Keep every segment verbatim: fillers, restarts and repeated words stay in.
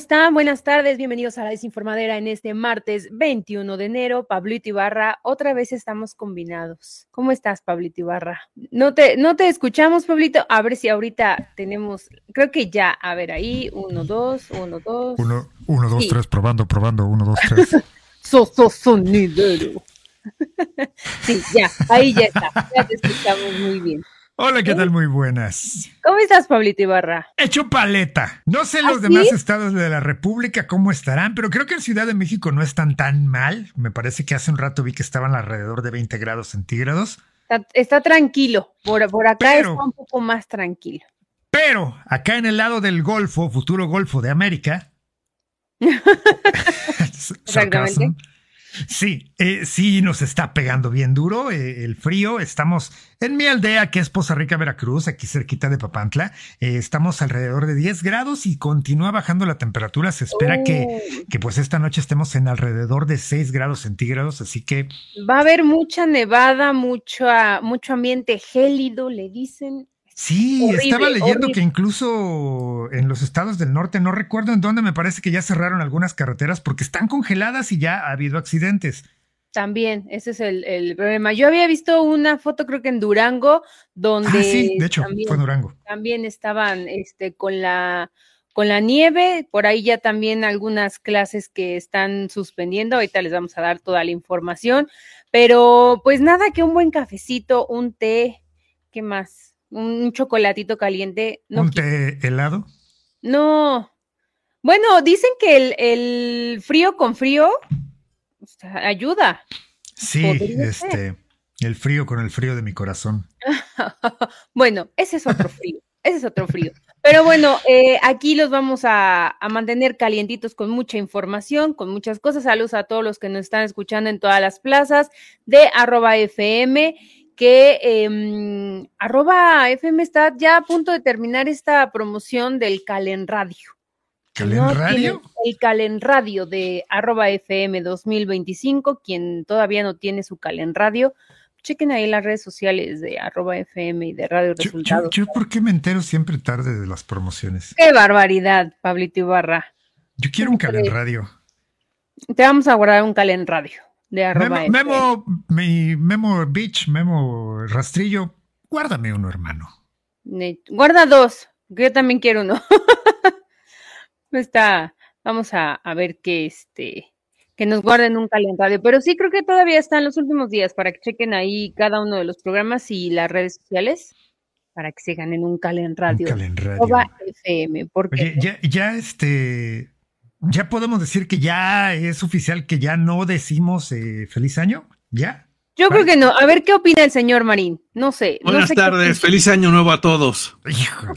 están? Buenas tardes, bienvenidos a La Desinformadera en este martes veintiuno de enero. Pablito Ibarra, otra vez estamos combinados. ¿Cómo estás, Pablito Ibarra? No te, no te escuchamos, Pablito. A ver si ahorita tenemos, creo que ya, a ver ahí, uno, dos, uno, dos. Uno, uno, dos, sí. tres, probando, probando, uno, dos, tres. so, so, sonidero. Sí, ya, ahí ya está, ya te escuchamos muy bien. Hola, ¿qué tal? Muy buenas. ¿Cómo estás, Pablito Ibarra? Hecho paleta. No sé los ¿Ah, demás sí? estados de la República cómo estarán, pero creo que en Ciudad de México no están tan mal. Me parece que hace un rato vi que estaban alrededor de veinte grados centígrados. Está, está tranquilo, por, por acá Pero- está un poco más tranquilo. Pero acá en el lado del Golfo, futuro Golfo de América. Exactamente. Sí, eh, sí nos está pegando bien duro eh, el frío. Estamos en mi aldea, que es Poza Rica, Veracruz, aquí cerquita de Papantla. Eh, estamos alrededor de diez grados y continúa bajando la temperatura. Se espera Oh. que, que pues esta noche estemos en alrededor de seis grados centígrados, así que Va a haber mucha nevada, mucho, mucho ambiente gélido, le dicen. sí, Horrible, estaba leyendo horrible. que incluso en los estados del norte, no recuerdo en dónde, me parece que ya cerraron algunas carreteras porque están congeladas y ya ha habido accidentes. También, ese es el, el problema. Yo había visto una foto, creo que en Durango, donde Ah, sí, de hecho, también, fue Durango. también estaban este, con la, con la nieve, por ahí ya también algunas clases que están suspendiendo, ahorita les vamos a dar toda la información, pero pues nada, que un buen cafecito, un té, ¿qué más? Un chocolatito caliente. No, ¿Un qui- té helado? no. Bueno, dicen que el, el frío con frío o sea, ayuda. Sí, Podría este, el frío con el frío de mi corazón. Bueno, ese es otro frío, ese es otro frío. Pero bueno, eh, aquí los vamos a, a mantener calientitos con mucha información, con muchas cosas. Saludos a todos los que nos están escuchando en todas las plazas de arroba F M, que eh, arroba F M está ya a punto de terminar esta promoción del Calen Radio. ¿Calen No Radio? tienen el Calen Radio de arroba F M dos mil veinticinco, quien todavía no tiene su Calen Radio, chequen ahí las redes sociales de arroba F M y de Radio Yo, yo, Resultados. yo, ¿por qué me entero siempre tarde de las promociones? ¡Qué barbaridad, Pablito Ibarra! Yo quiero un ¿Cómo Calen crees? Radio. Te vamos a guardar un Calen Radio de arroba Memo, F M. Memo, mi Memo Beach, Memo Rastrillo, guárdame uno, hermano. Ne- Guarda dos, que yo también quiero uno. Está, vamos a, a ver que este, que nos guarden un Calen Radio, pero sí creo que todavía están los últimos días para que chequen ahí cada uno de los programas y las redes sociales para que se ganen un Calen Un Radio. Calen Radio. arroba F M, porque Oye, ya, ya este, ya podemos decir que ya es oficial que ya no decimos eh, feliz año, ¿ya? yo creo que no. A ver qué opina el señor Marín. No sé. no Buenas sé qué tardes, opina. feliz año nuevo a todos. Hijo.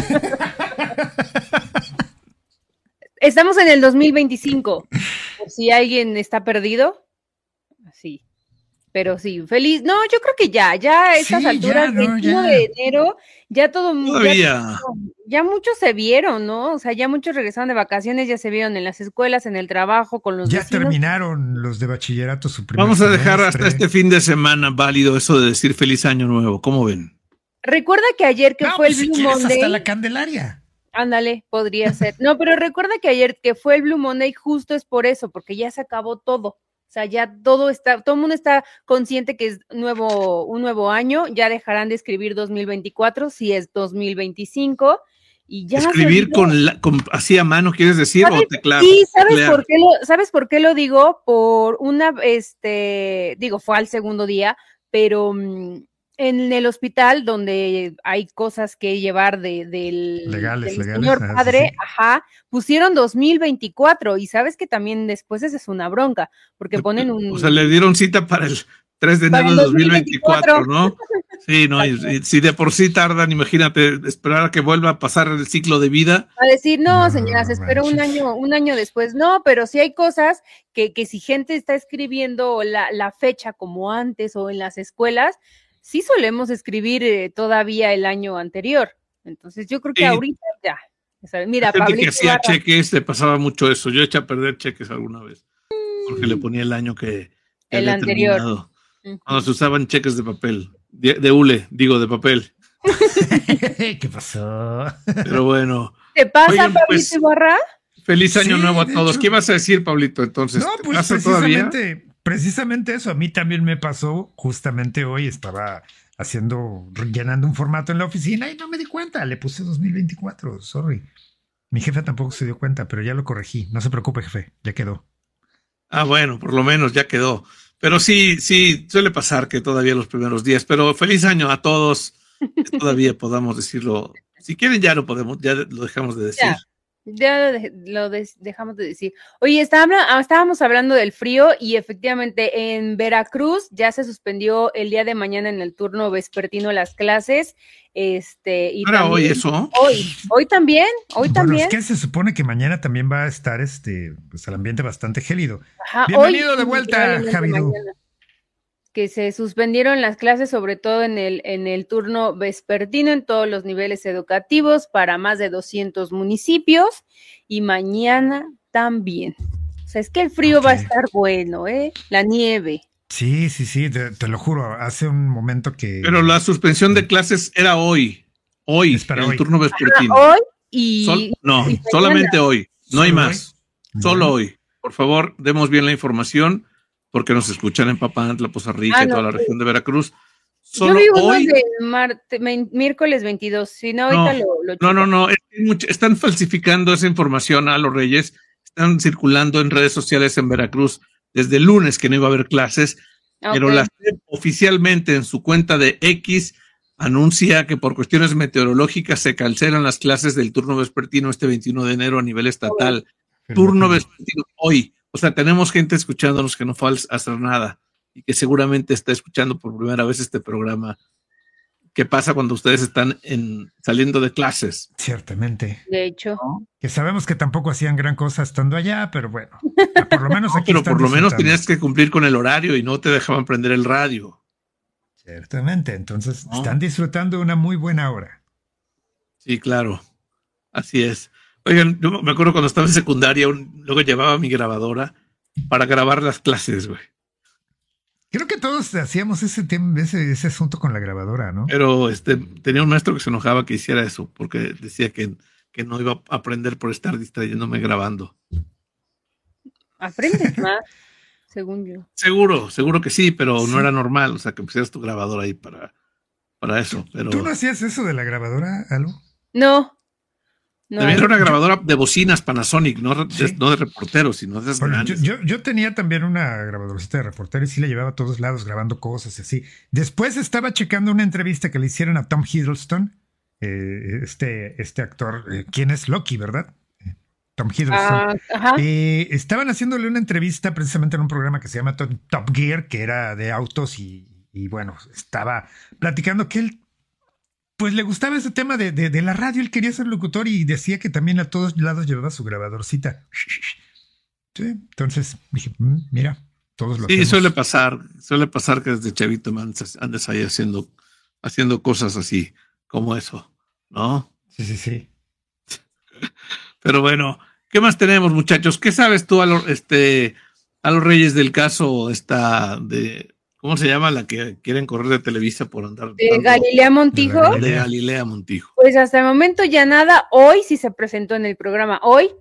Estamos en el dos mil veinticinco, por si alguien está perdido. Sí, pero sí, feliz. No, yo creo que ya, ya a estas Sí, alturas, ya, ¿no? veintiuno Ya. de enero, ya todo ya, Todavía. ya muchos se vieron, ¿no? O sea, ya muchos regresaron de vacaciones, ya se vieron en las escuelas, en el trabajo, con los Ya vecinos. terminaron los de bachillerato su primer Vamos a dejar hasta semestre. este fin de semana válido eso de decir feliz año nuevo. ¿Cómo ven? Recuerda que ayer que No, fue pues el si Blue quieres Monday. hasta la Candelaria. Ándale, podría ser. No, pero recuerda que ayer que fue el Blue Monday justo es por eso, porque ya se acabó todo. O sea, ya todo está, todo el mundo está consciente que es nuevo, un nuevo año, ya dejarán de escribir dos mil veinticuatro, si es dos mil veinticinco, y ya. se Escribir olvidó. con, la, con así a mano, ¿quieres decir? ¿Sabes? O teclar. Sí, ¿sabes teclear? por qué lo, sabes por qué lo digo? Por una, este, digo, fue al segundo día, pero mm, en el hospital donde hay cosas que llevar de, del, Legales, del legales, señor ah, sí, padre, sí. ajá, pusieron dos mil veinticuatro y sabes que también después esa es una bronca, porque ponen un... O sea, le dieron cita para el tres de Para enero el de dos mil veinticuatro, dos mil ¿no? Sí, no, y, y si de por sí tardan, imagínate, esperar a que vuelva a pasar el ciclo de vida. A decir, no, No, señora, se espera un manches. año, un año después. No, pero sí hay cosas que, que si gente está escribiendo la, la fecha como antes o en las escuelas, sí solemos escribir eh, todavía el año anterior. Entonces yo creo que Sí. ahorita ya. O sea, mira, La gente que Pablito hacía Ibarra, cheques, le pasaba mucho eso. Yo eché a perder cheques alguna vez. Porque le ponía el año que, que el había anterior. terminado. Ujú. Cuando se usaban cheques de papel. De, de hule, digo, de papel. ¿Qué pasó? Pero bueno. ¿Te pasa, Oigan, Pablito pues, Ibarra? Feliz año Sí, nuevo a de todos. hecho. ¿Qué vas a decir, Pablito? Entonces, No, ¿te pues pasa todavía? precisamente, precisamente eso. A mí también me pasó justamente hoy. Estaba haciendo, llenando un formato en la oficina y no me di cuenta. Le puse dos mil veinticuatro, sorry. Mi jefe tampoco se dio cuenta, pero ya lo corregí. No se preocupe, jefe, ya quedó. Ah, bueno, por lo menos ya quedó. Pero sí, sí, suele pasar que todavía los primeros días. Pero feliz año a todos. Que todavía podamos decirlo. Si quieren, ya lo podemos, ya lo dejamos de decir. Ya. Ya lo, de- lo des- dejamos de decir. Oye, está habla- ah, estábamos hablando del frío y efectivamente en Veracruz ya se suspendió el día de mañana en el turno vespertino las clases. Este, y ¿Para hoy también eso? hoy, hoy también, hoy Bueno, también. es que se supone que mañana también va a estar este, pues el ambiente bastante gélido. Ajá, Bienvenido hoy de y vuelta, probablemente Javidu. mañana. Que se suspendieron las clases, sobre todo en el, en el turno vespertino, en todos los niveles educativos, para más de doscientos municipios, y mañana también. O sea, es que el frío Ok. va a estar bueno, ¿eh? La nieve. Sí, sí, sí, te, te lo juro. Hace un momento que. Pero la suspensión de clases era hoy. Hoy, Es para en el hoy. turno vespertino. Hoy y... Sol- no, y mañana. solamente hoy. No hay ¿Solo más. hoy? Solo Bueno. hoy. Por favor, demos bien la información, porque nos escuchan en Papantla, Poza Rica Ah, y toda no, la sí. región de Veracruz. Yo Solo vi uno hoy. de marte- me- miércoles veintidós, si no, ahorita No, lo, lo no, no, checo. no. es que hay mucha- están falsificando esa información a los Reyes. Están circulando en redes sociales en Veracruz desde el lunes que no iba a haber clases, Ah, pero ok. la SEP oficialmente en su cuenta de X anuncia que por cuestiones meteorológicas se cancelan las clases del turno vespertino este veintiuno de enero a nivel estatal. Turno vespertino hoy. O sea, tenemos gente escuchándonos que no fue a hacer nada y que seguramente está escuchando por primera vez este programa. ¿Qué pasa cuando ustedes están en, saliendo de clases? Ciertamente. De hecho. ¿No? Que sabemos que tampoco hacían gran cosa estando allá, pero bueno. Por lo menos No, aquí pero están por lo menos disfrutando. tenías que cumplir con el horario y no te dejaban prender el radio. Ciertamente. Entonces, No. están disfrutando de una muy buena hora. Sí, claro. Así es. Oigan, yo me acuerdo cuando estaba en secundaria, un- luego llevaba mi grabadora para grabar las clases, güey. Creo que todos hacíamos ese tema, ese, ese asunto con la grabadora, ¿no? Pero este, tenía un maestro que se enojaba que hiciera eso, porque decía que, que no iba a aprender por estar distrayéndome grabando. Aprendes más, según yo. Seguro, seguro que sí, pero Sí. no era normal. O sea, que pusieras tu grabadora ahí para, para eso. Pero ¿Tú no hacías eso de la grabadora, Algo? No. No. también era una grabadora de bocinas Panasonic, no, de- Sí. no de reporteros, sino de esas Bueno, yo, grandes. yo, yo tenía también una grabadorcita de reportero y sí la llevaba a todos lados grabando cosas y así. Después estaba checando una entrevista que le hicieron a Tom Hiddleston, eh, este, este actor, eh, ¿quién es Loki, verdad? Eh, Tom Hiddleston. Ah, ajá. Eh, estaban haciéndole una entrevista precisamente en un programa que se llama Top, Top Gear, que era de autos y, y bueno, estaba platicando que él pues le gustaba ese tema de, de, de la radio, él quería ser locutor y decía que también a todos lados llevaba su grabadorcita. Sí, entonces dije, "Mm, mira, todos lo Sí, hacemos". suele pasar, suele pasar que desde chavito me andes, andes ahí haciendo, haciendo cosas así, como eso, ¿no? Sí, sí, sí. Pero bueno, ¿qué más tenemos, muchachos? ¿Qué sabes tú a los, este, a los Reyes del caso esta de, ¿cómo se llama? La que quieren correr de Televisa por andar De dando- Galilea Montijo. De la- de Galilea Montijo. Pues hasta el momento ya nada. Hoy sí se presentó en el programa. Hoy.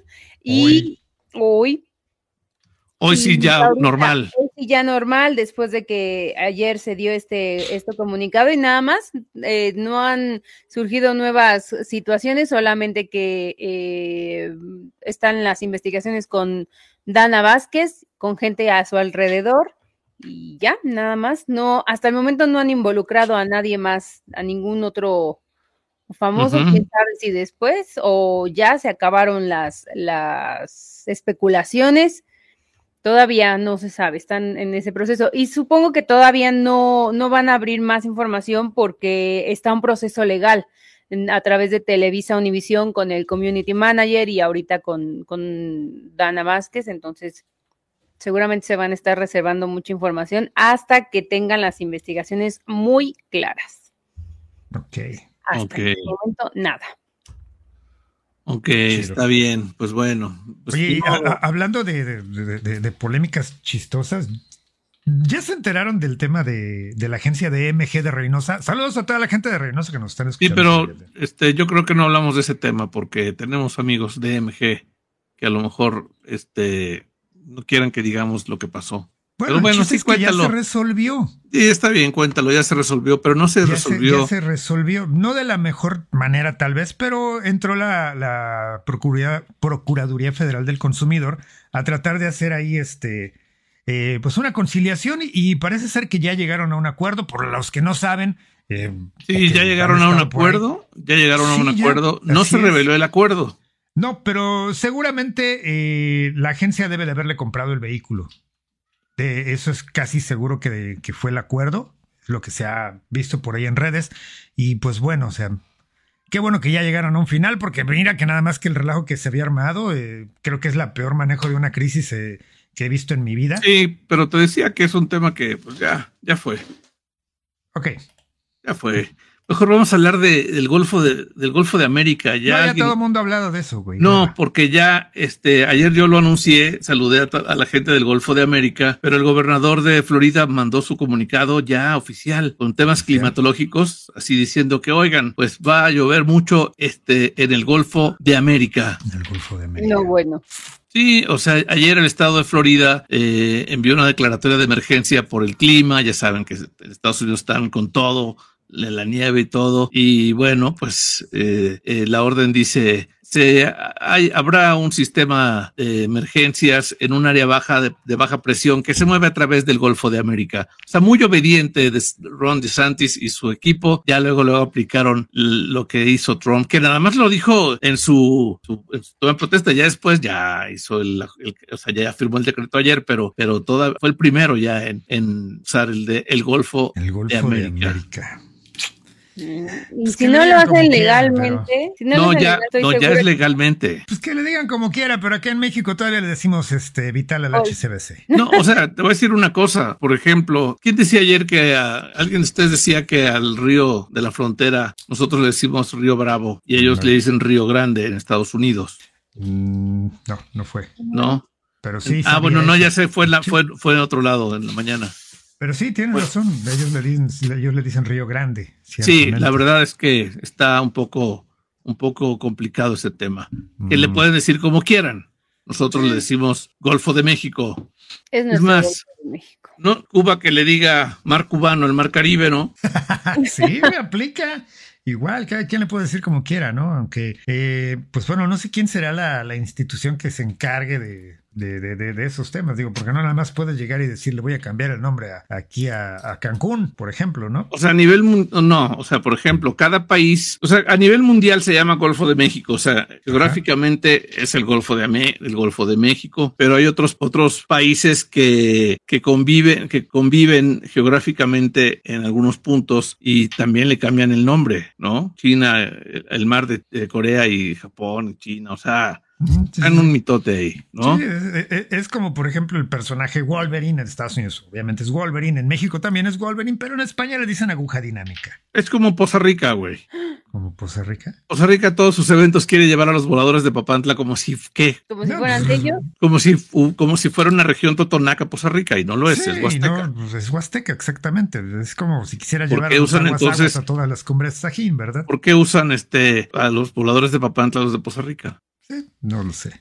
y hoy. Hoy sí y ya ahorita, normal. Hoy sí ya normal, después de que ayer se dio este, este comunicado y nada más. Eh, no han surgido nuevas situaciones, solamente que eh, están las investigaciones con Dana Vázquez, con gente a su alrededor. Y ya, nada más. No, hasta el momento no han involucrado a nadie más, a ningún otro famoso. Ujú. Quién sabe si después o ya se acabaron las, las especulaciones. Todavía no se sabe, están en ese proceso. Y supongo que todavía no, no van a abrir más información porque está un proceso legal en- a través de Televisa Univisión con el Community Manager y ahorita con, con Dana Vázquez. Entonces, seguramente se van a estar reservando mucha información hasta que tengan las investigaciones muy claras. Ok. Hasta Ok. el momento, nada. Ok, Chido. está bien, pues bueno. Pues Oye, no, a- a- hablando de, de- de- de- de polémicas chistosas, ¿ya se enteraron del tema de, de la agencia de M G de Reynosa? Saludos a toda la gente de Reynosa que nos están sí, escuchando. pero este, yo creo que no hablamos de ese tema porque tenemos amigos de M G que a lo mejor este no quieran que digamos lo que pasó. Bueno, pero bueno, el sí, es que ya cuéntalo. se resolvió. Sí, está bien, cuéntalo, ya se resolvió, pero no se ya resolvió. Se, ya se resolvió, no de la mejor manera tal vez, pero entró la, la Procuraduría, Procuraduría Federal del Consumidor a tratar de hacer ahí este, eh, pues una conciliación y, y parece ser que ya llegaron a un acuerdo, por los que no saben. Eh, sí, ya llegaron a un acuerdo, ya llegaron a un sí, acuerdo, ya, no se es. reveló el acuerdo. No, pero seguramente eh, la agencia debe de haberle comprado el vehículo. De eso es casi seguro que, de, que fue el acuerdo, lo que se ha visto por ahí en redes. Y pues bueno, o sea, qué bueno que ya llegaron a un final, porque mira que nada más que el relajo que se había armado, eh, creo que es la peor manejo de una crisis eh, que he visto en mi vida. Sí, pero te decía que es un tema que pues ya, ya fue. Ok. Ya fue. Mejor vamos a hablar de, del Golfo de, del Golfo de América. Ya, no, ya alguien... todo el mundo ha hablado de eso, güey. No, porque ya, este, ayer yo lo anuncié, saludé a, a la gente del Golfo de América, pero el gobernador de Florida mandó su comunicado ya oficial con temas oficial. climatológicos, así diciendo que, oigan, pues va a llover mucho, este, en el Golfo de América. En el Golfo de América. No, bueno. Sí, o sea, ayer el estado de Florida eh, envió una declaratoria de emergencia por el clima. Ya saben que en Estados Unidos están con todo, la nieve y todo. Y bueno, pues eh, eh, la orden dice, se, hay, habrá un sistema de emergencias en un área baja de, de baja presión que se mueve a través del Golfo de América. O sea, muy obediente de Ron DeSantis y su equipo. Ya luego luego aplicaron lo que hizo Trump, que nada más lo dijo en su, su, en su toma de protesta. Ya después ya hizo el, el, o sea, ya firmó el decreto ayer, pero, pero toda, fue el primero ya en, en usar el de el Golfo, el Golfo de América. De América. Y pues si no lo hacen legalmente, quieran, si no, no, lo ya, legal, no ya es legalmente. Pues que le digan como quiera, pero acá en México todavía le decimos este vital al Oy. H C B C. No, o sea, te voy a decir una cosa. Por ejemplo, ¿quién decía ayer que a, alguien de ustedes decía que al río de la frontera nosotros le decimos Río Bravo y ellos no. le dicen Río Grande en Estados Unidos? Mm, no, no fue. ¿No? Pero sí. Ah, bueno, no, ya sé, fue en la, fue, fue en otro lado en la mañana. Pero sí, tienen pues, razón. Ellos le dicen, ellos le dicen Río Grande. Sí, la verdad es que está un poco, un poco complicado ese tema. Mm. Que le pueden decir como quieran. Nosotros sí. le decimos Golfo de México. Es, es más, Golfo de México. ¿No? Cuba que le diga mar cubano, el mar Caribe, ¿no? Sí, me aplica. Igual, cada quien le puede decir como quiera, ¿no? Aunque, eh, pues bueno, no sé quién será la, la institución que se encargue de, de, de, de, de esos temas, digo, porque no nada más puedes llegar y decirle voy a cambiar el nombre a, aquí a, a Cancún, por ejemplo, ¿no? O sea, a nivel, no, o sea, por ejemplo, cada país, o sea, a nivel mundial se llama Golfo de México, o sea, geográficamente Ajá. es el Golfo de Amé, el Golfo de México, pero hay otros, otros países que, que conviven, que conviven geográficamente en algunos puntos y también le cambian el nombre, ¿no? China, el, el mar de, de Corea y Japón, China, o sea, sí, están sí. un mitote ahí, ¿no? Sí, es, es, es como, por ejemplo, el personaje Wolverine en Estados Unidos. Obviamente es Wolverine, en México también es Wolverine, pero en España le dicen aguja dinámica. Es como Poza Rica, güey. ¿Como Poza Rica? Poza Rica todos sus eventos quiere llevar a los voladores de Papantla como si, ¿qué? Como si no, fueran pues, ellos. Como si, como si fuera una región totonaca, Poza Rica, y no lo es, sí, es Huasteca. No, pues es Huasteca, exactamente. Es como si quisiera ¿Por llevar qué a los usan aguas, entonces, aguas a todas las cumbres Sajín, ¿verdad? ¿Por qué usan este a los voladores de Papantla, los de Poza Rica? Sí, no lo sé.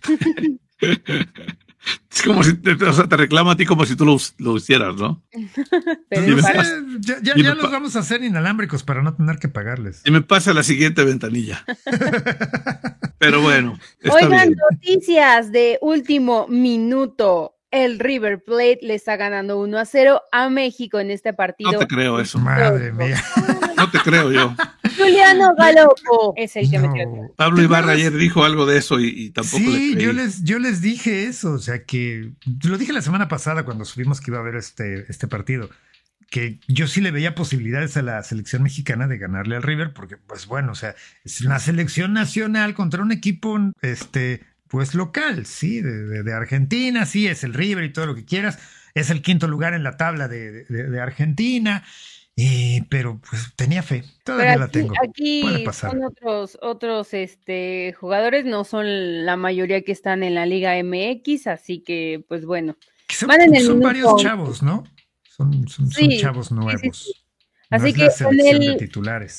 Es como si te, o sea, te reclama a ti como si tú lo, lo hicieras, ¿no? Pero sé, ya ya, ya los vamos a hacer inalámbricos para no tener que pagarles. Y me pasa la siguiente ventanilla. Pero bueno. Está Oigan, bien. Noticias de último minuto. El River Plate le está ganando uno a cero a México en este partido. No te creo eso. Madre mía. No te creo yo. Juliano Galopo es el que no. metió. Pablo Ibarra ayer dijo algo de eso y, y tampoco sí, le creí. yo les, yo les dije eso, o sea que lo dije la semana pasada cuando supimos que iba a haber este, este partido, que yo sí le veía posibilidades a la selección mexicana de ganarle al River, porque pues bueno, o sea, es una selección nacional contra un equipo este pues local, sí, de, de, de Argentina, sí, es el River y todo lo que quieras, es el quinto lugar en la tabla de, de, de Argentina. Eh, pero pues tenía fe, todavía aquí, la tengo. Aquí puede pasar. Son otros, otros este, jugadores, no son la mayoría que están en la Liga M X, así que pues bueno. Son, van en el son minuto... varios chavos, ¿no? Son, son, sí, son chavos nuevos. Sí, sí, sí. No así es que la selección en el, de titulares.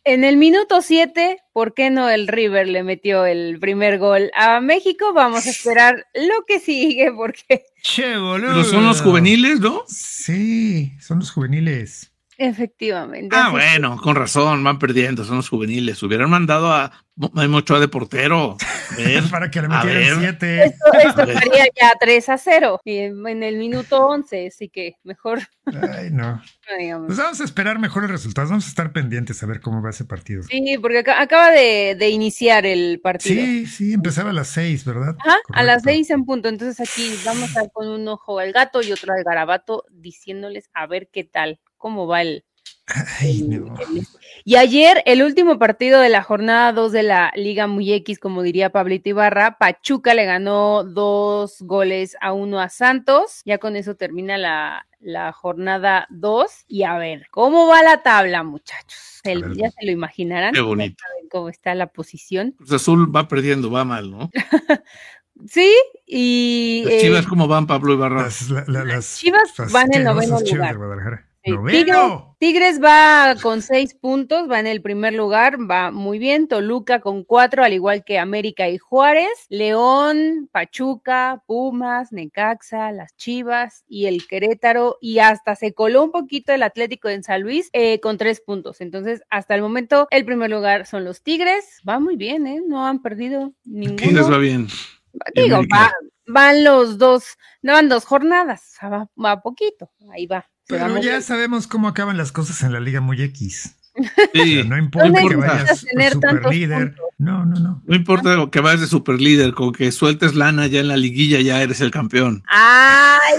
en el minuto siete, ¿por qué no el River le metió el primer gol a México? Vamos a esperar lo que sigue, porque... Che, boludo. Pero son los juveniles, ¿no? Sí, son los juveniles. Efectivamente. Ah, bueno, con razón, van perdiendo, son los juveniles. Hubieran mandado a Memo Ochoa de portero. Ver, para que le metieran siete. Esto, esto estaría ya tres a cero en el minuto once, así que mejor. Ay, no. no pues vamos a esperar mejores resultados, vamos a estar pendientes a ver cómo va ese partido. Sí, porque acaba de, de iniciar el partido. Sí, sí, empezaba a las seis, ¿verdad? Ajá, correcto. A las seis en punto. Entonces aquí vamos a estar con un ojo al gato y otro al garabato, diciéndoles a ver qué tal. ¿Cómo va el, Ay, el, no. el... Y ayer, el último partido de la jornada dos de la Liga Muy X, como diría Pablito Ibarra, Pachuca le ganó dos goles a uno a Santos. Ya con eso termina la, la jornada dos. Y a ver, ¿cómo va la tabla, muchachos? El, ya se lo imaginarán. Qué bonito. Ya saben cómo está la posición. Cruz Azul va perdiendo, va mal, ¿no? Sí, y... Las Chivas, eh, ¿cómo van, Pablo Ibarra? Las, la, la, las Chivas van en noveno lugar. Sí, Tigres, Tigres va con seis puntos, va en el primer lugar, va muy bien. Toluca con cuatro, al igual que América y Juárez. León, Pachuca, Pumas, Necaxa, las Chivas y el Querétaro. Y hasta se coló un poquito el Atlético en San Luis eh, con tres puntos. Entonces, hasta el momento, el primer lugar son los Tigres. Va muy bien, ¿eh? No han perdido ninguno. Tigres va bien. Digo, va, van los dos, no van dos jornadas, va, va poquito, ahí va. Pero ya bien. Sabemos cómo acaban las cosas en la Liga Muy X. Sí. O sea, no importa no que vayas tener super líder. No, no, no. No importa que vayas de super líder, con que sueltes lana ya en la liguilla ya eres el campeón. ¡Ay!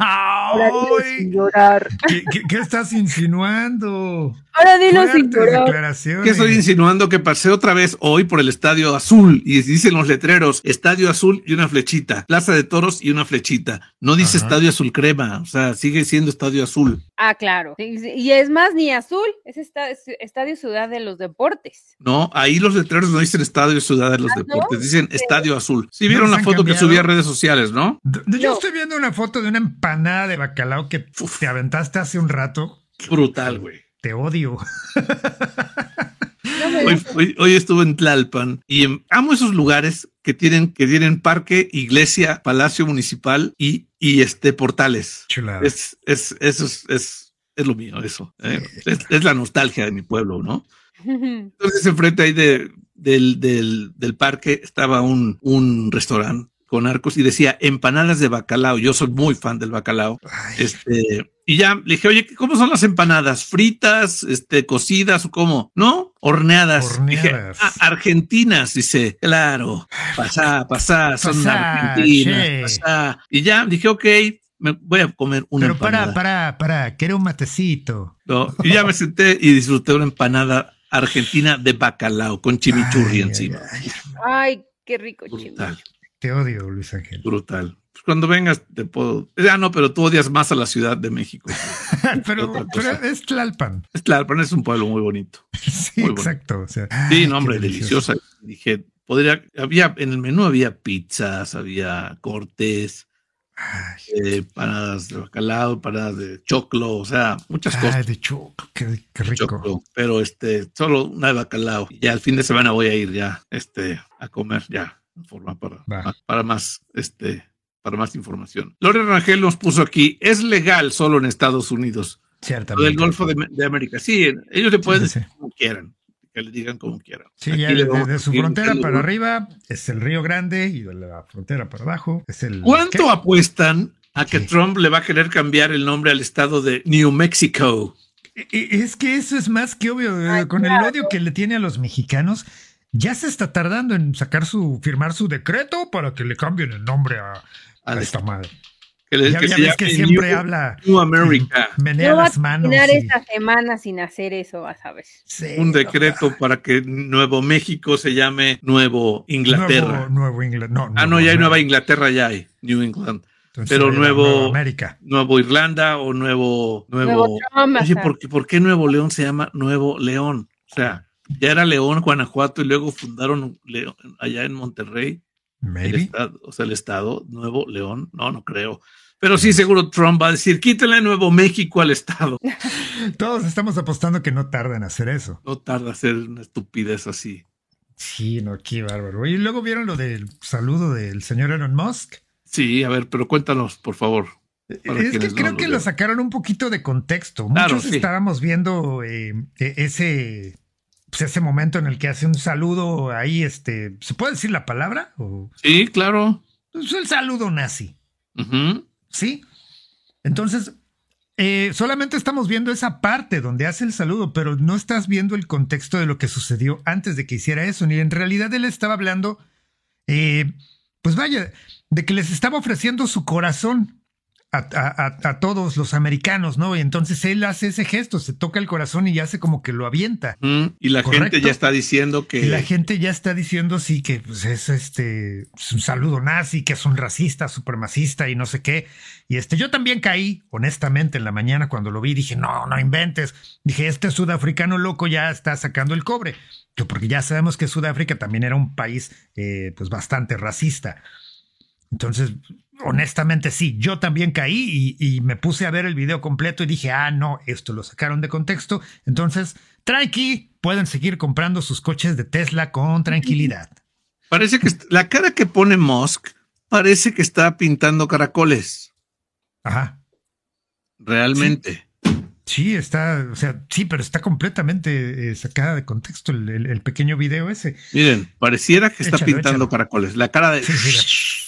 Ay sin llorar. ¿Qué, qué, ¿Qué estás insinuando? Ahora dilo sin llorar. ¿Qué estoy insinuando? Que pasé otra vez hoy por el Estadio Azul y dicen los letreros, Estadio Azul y una flechita, Plaza de Toros y una flechita. No dice Ajá. Estadio Azul Crema, o sea, sigue siendo Estadio Azul. Ah, claro. Y es más, ni azul, es Estadio Ciudad de los Deportes. No, ahí los letreros no dicen Estadio Ciudad de los ¿Ah, Deportes, no? Dicen ¿Sí? Estadio Azul. Sí vieron la foto cambiado? Que subí a redes sociales, ¿no? Yo no. estoy viendo una foto de una empanada de bacalao que Uf. te aventaste hace un rato. Brutal, güey. Te odio. Hoy, hoy, hoy estuve en Tlalpan y en, amo esos lugares que tienen, que tienen parque, iglesia, palacio municipal y, y este portales. Chulada. Es, es, eso es, es, es lo mío, eso. Eh. Es, es la nostalgia de mi pueblo, ¿no? Entonces, enfrente ahí de, del, del, del parque estaba un, un restaurante con arcos y decía empanadas de bacalao. Yo soy muy fan del bacalao. Ay. Este, y ya le dije, oye, ¿cómo son las empanadas? ¿Fritas, este, cocidas o cómo? ¿No? Horneadas. Horneadas. Dije, ah, argentinas, dice. Claro, pasá, pasá, son pasá, argentinas, che. pasá. Y ya dije, ok, me voy a comer una Pero empanada. Pero para, para, para, quiero un matecito. No, y ya me senté y disfruté una empanada argentina de bacalao con chimichurri ay, encima. Ay, ay, qué rico chimichurri. Te odio, Luis Ángel. Brutal. Pues cuando vengas te puedo... Ah, no, pero tú odias más a la Ciudad de México. pero, pero es Tlalpan. Es Tlalpan, es un pueblo muy bonito. Sí, muy exacto. Bonito. O sea, sí, ay, no, hombre, deliciosa. Dije, podría... Había, en el menú había pizzas, había cortes, eh, empanadas de bacalao, empanadas de choclo, o sea, muchas ay, cosas. de choclo, qué, qué rico. Choclo, pero este, solo una de bacalao. Y ya el fin de semana voy a ir ya, este, a comer ya. Forma para, para, para más este para más información. Lore Rangel nos puso aquí, es legal solo en Estados Unidos. Ciertamente. Lo del Golfo de, de América. Sí, ellos le pueden sí, sí, decir sí. como quieran, que le digan como quieran. Sí, aquí ya de, de, de su frontera el, para arriba es el Río Grande y de la frontera para abajo es el... ¿Cuánto ¿qué? apuestan a que ¿Qué? Trump le va a querer cambiar el nombre al estado de New Mexico? Es que eso es más que obvio. Ay, con claro. el odio que le tiene a los mexicanos, ya se está tardando en sacar su, firmar su decreto para que le cambien el nombre a, a esta madre. Que le, ya que ya ves que siempre New, habla. New America. Menea las manos. No va a terminar y... esta semana sin hacer eso, vas a ver. Sí, un decreto no, para que Nuevo México se llame Nuevo Inglaterra. Nuevo, Nuevo Inglaterra. No, ah, no, ya hay Nueva Inglaterra, ya hay. New England. Entonces, pero nuevo, nuevo América. Nuevo Irlanda o Nuevo. Nuevo, nuevo Trump, oye, ¿por qué, ¿por qué Nuevo León se llama Nuevo León? O sea. Ya era León, Guanajuato, y luego fundaron León, allá en Monterrey. Maybe. El estado, o sea, el estado, Nuevo León. No, no creo. Pero sí, seguro Trump va a decir, quítenle Nuevo México al Estado. Todos estamos apostando que no tarda en hacer eso. No tarda hacer una estupidez así. Sí, no, qué bárbaro. Y luego vieron lo del saludo del señor Elon Musk. Sí, a ver, pero cuéntanos, por favor. Es que creo no que lo, lo sacaron un poquito de contexto. Claro, Muchos sí. estábamos viendo eh, ese, pues ese momento en el que hace un saludo ahí, este, ¿se puede decir la palabra? ¿O? Sí, claro. Es el saludo nazi. Uh-huh. Sí. Entonces, eh, solamente estamos viendo esa parte donde hace el saludo, pero no estás viendo el contexto de lo que sucedió antes de que hiciera eso. Ni en realidad él estaba hablando, eh, pues vaya, de que les estaba ofreciendo su corazón a, a, a todos los americanos, ¿no? Y entonces él hace ese gesto, se toca el corazón y hace como que lo avienta. Uh-huh. Y la ¿correcto? gente ya está diciendo que... Y la gente ya está diciendo, sí, que pues, es, este, es un saludo nazi, que es un racista, supremacista y no sé qué. Y este, yo también caí, honestamente, en la mañana cuando lo vi, dije, no, no inventes. Dije, este sudafricano loco ya está sacando el cobre. Porque ya sabemos que Sudáfrica también era un país eh, pues bastante racista. Entonces, honestamente sí, yo también caí y, y me puse a ver el video completo y dije, ah, no, esto lo sacaron de contexto. Entonces, tranqui, pueden seguir comprando sus coches de Tesla con tranquilidad. Parece que la cara que pone Musk parece que está pintando caracoles. Ajá. Realmente. Sí, sí está, o sea, sí, pero está completamente eh, sacada de contexto el, el, el pequeño video ese. Miren, pareciera que está échalo, pintando échalo. caracoles. La cara de... Sí, sí,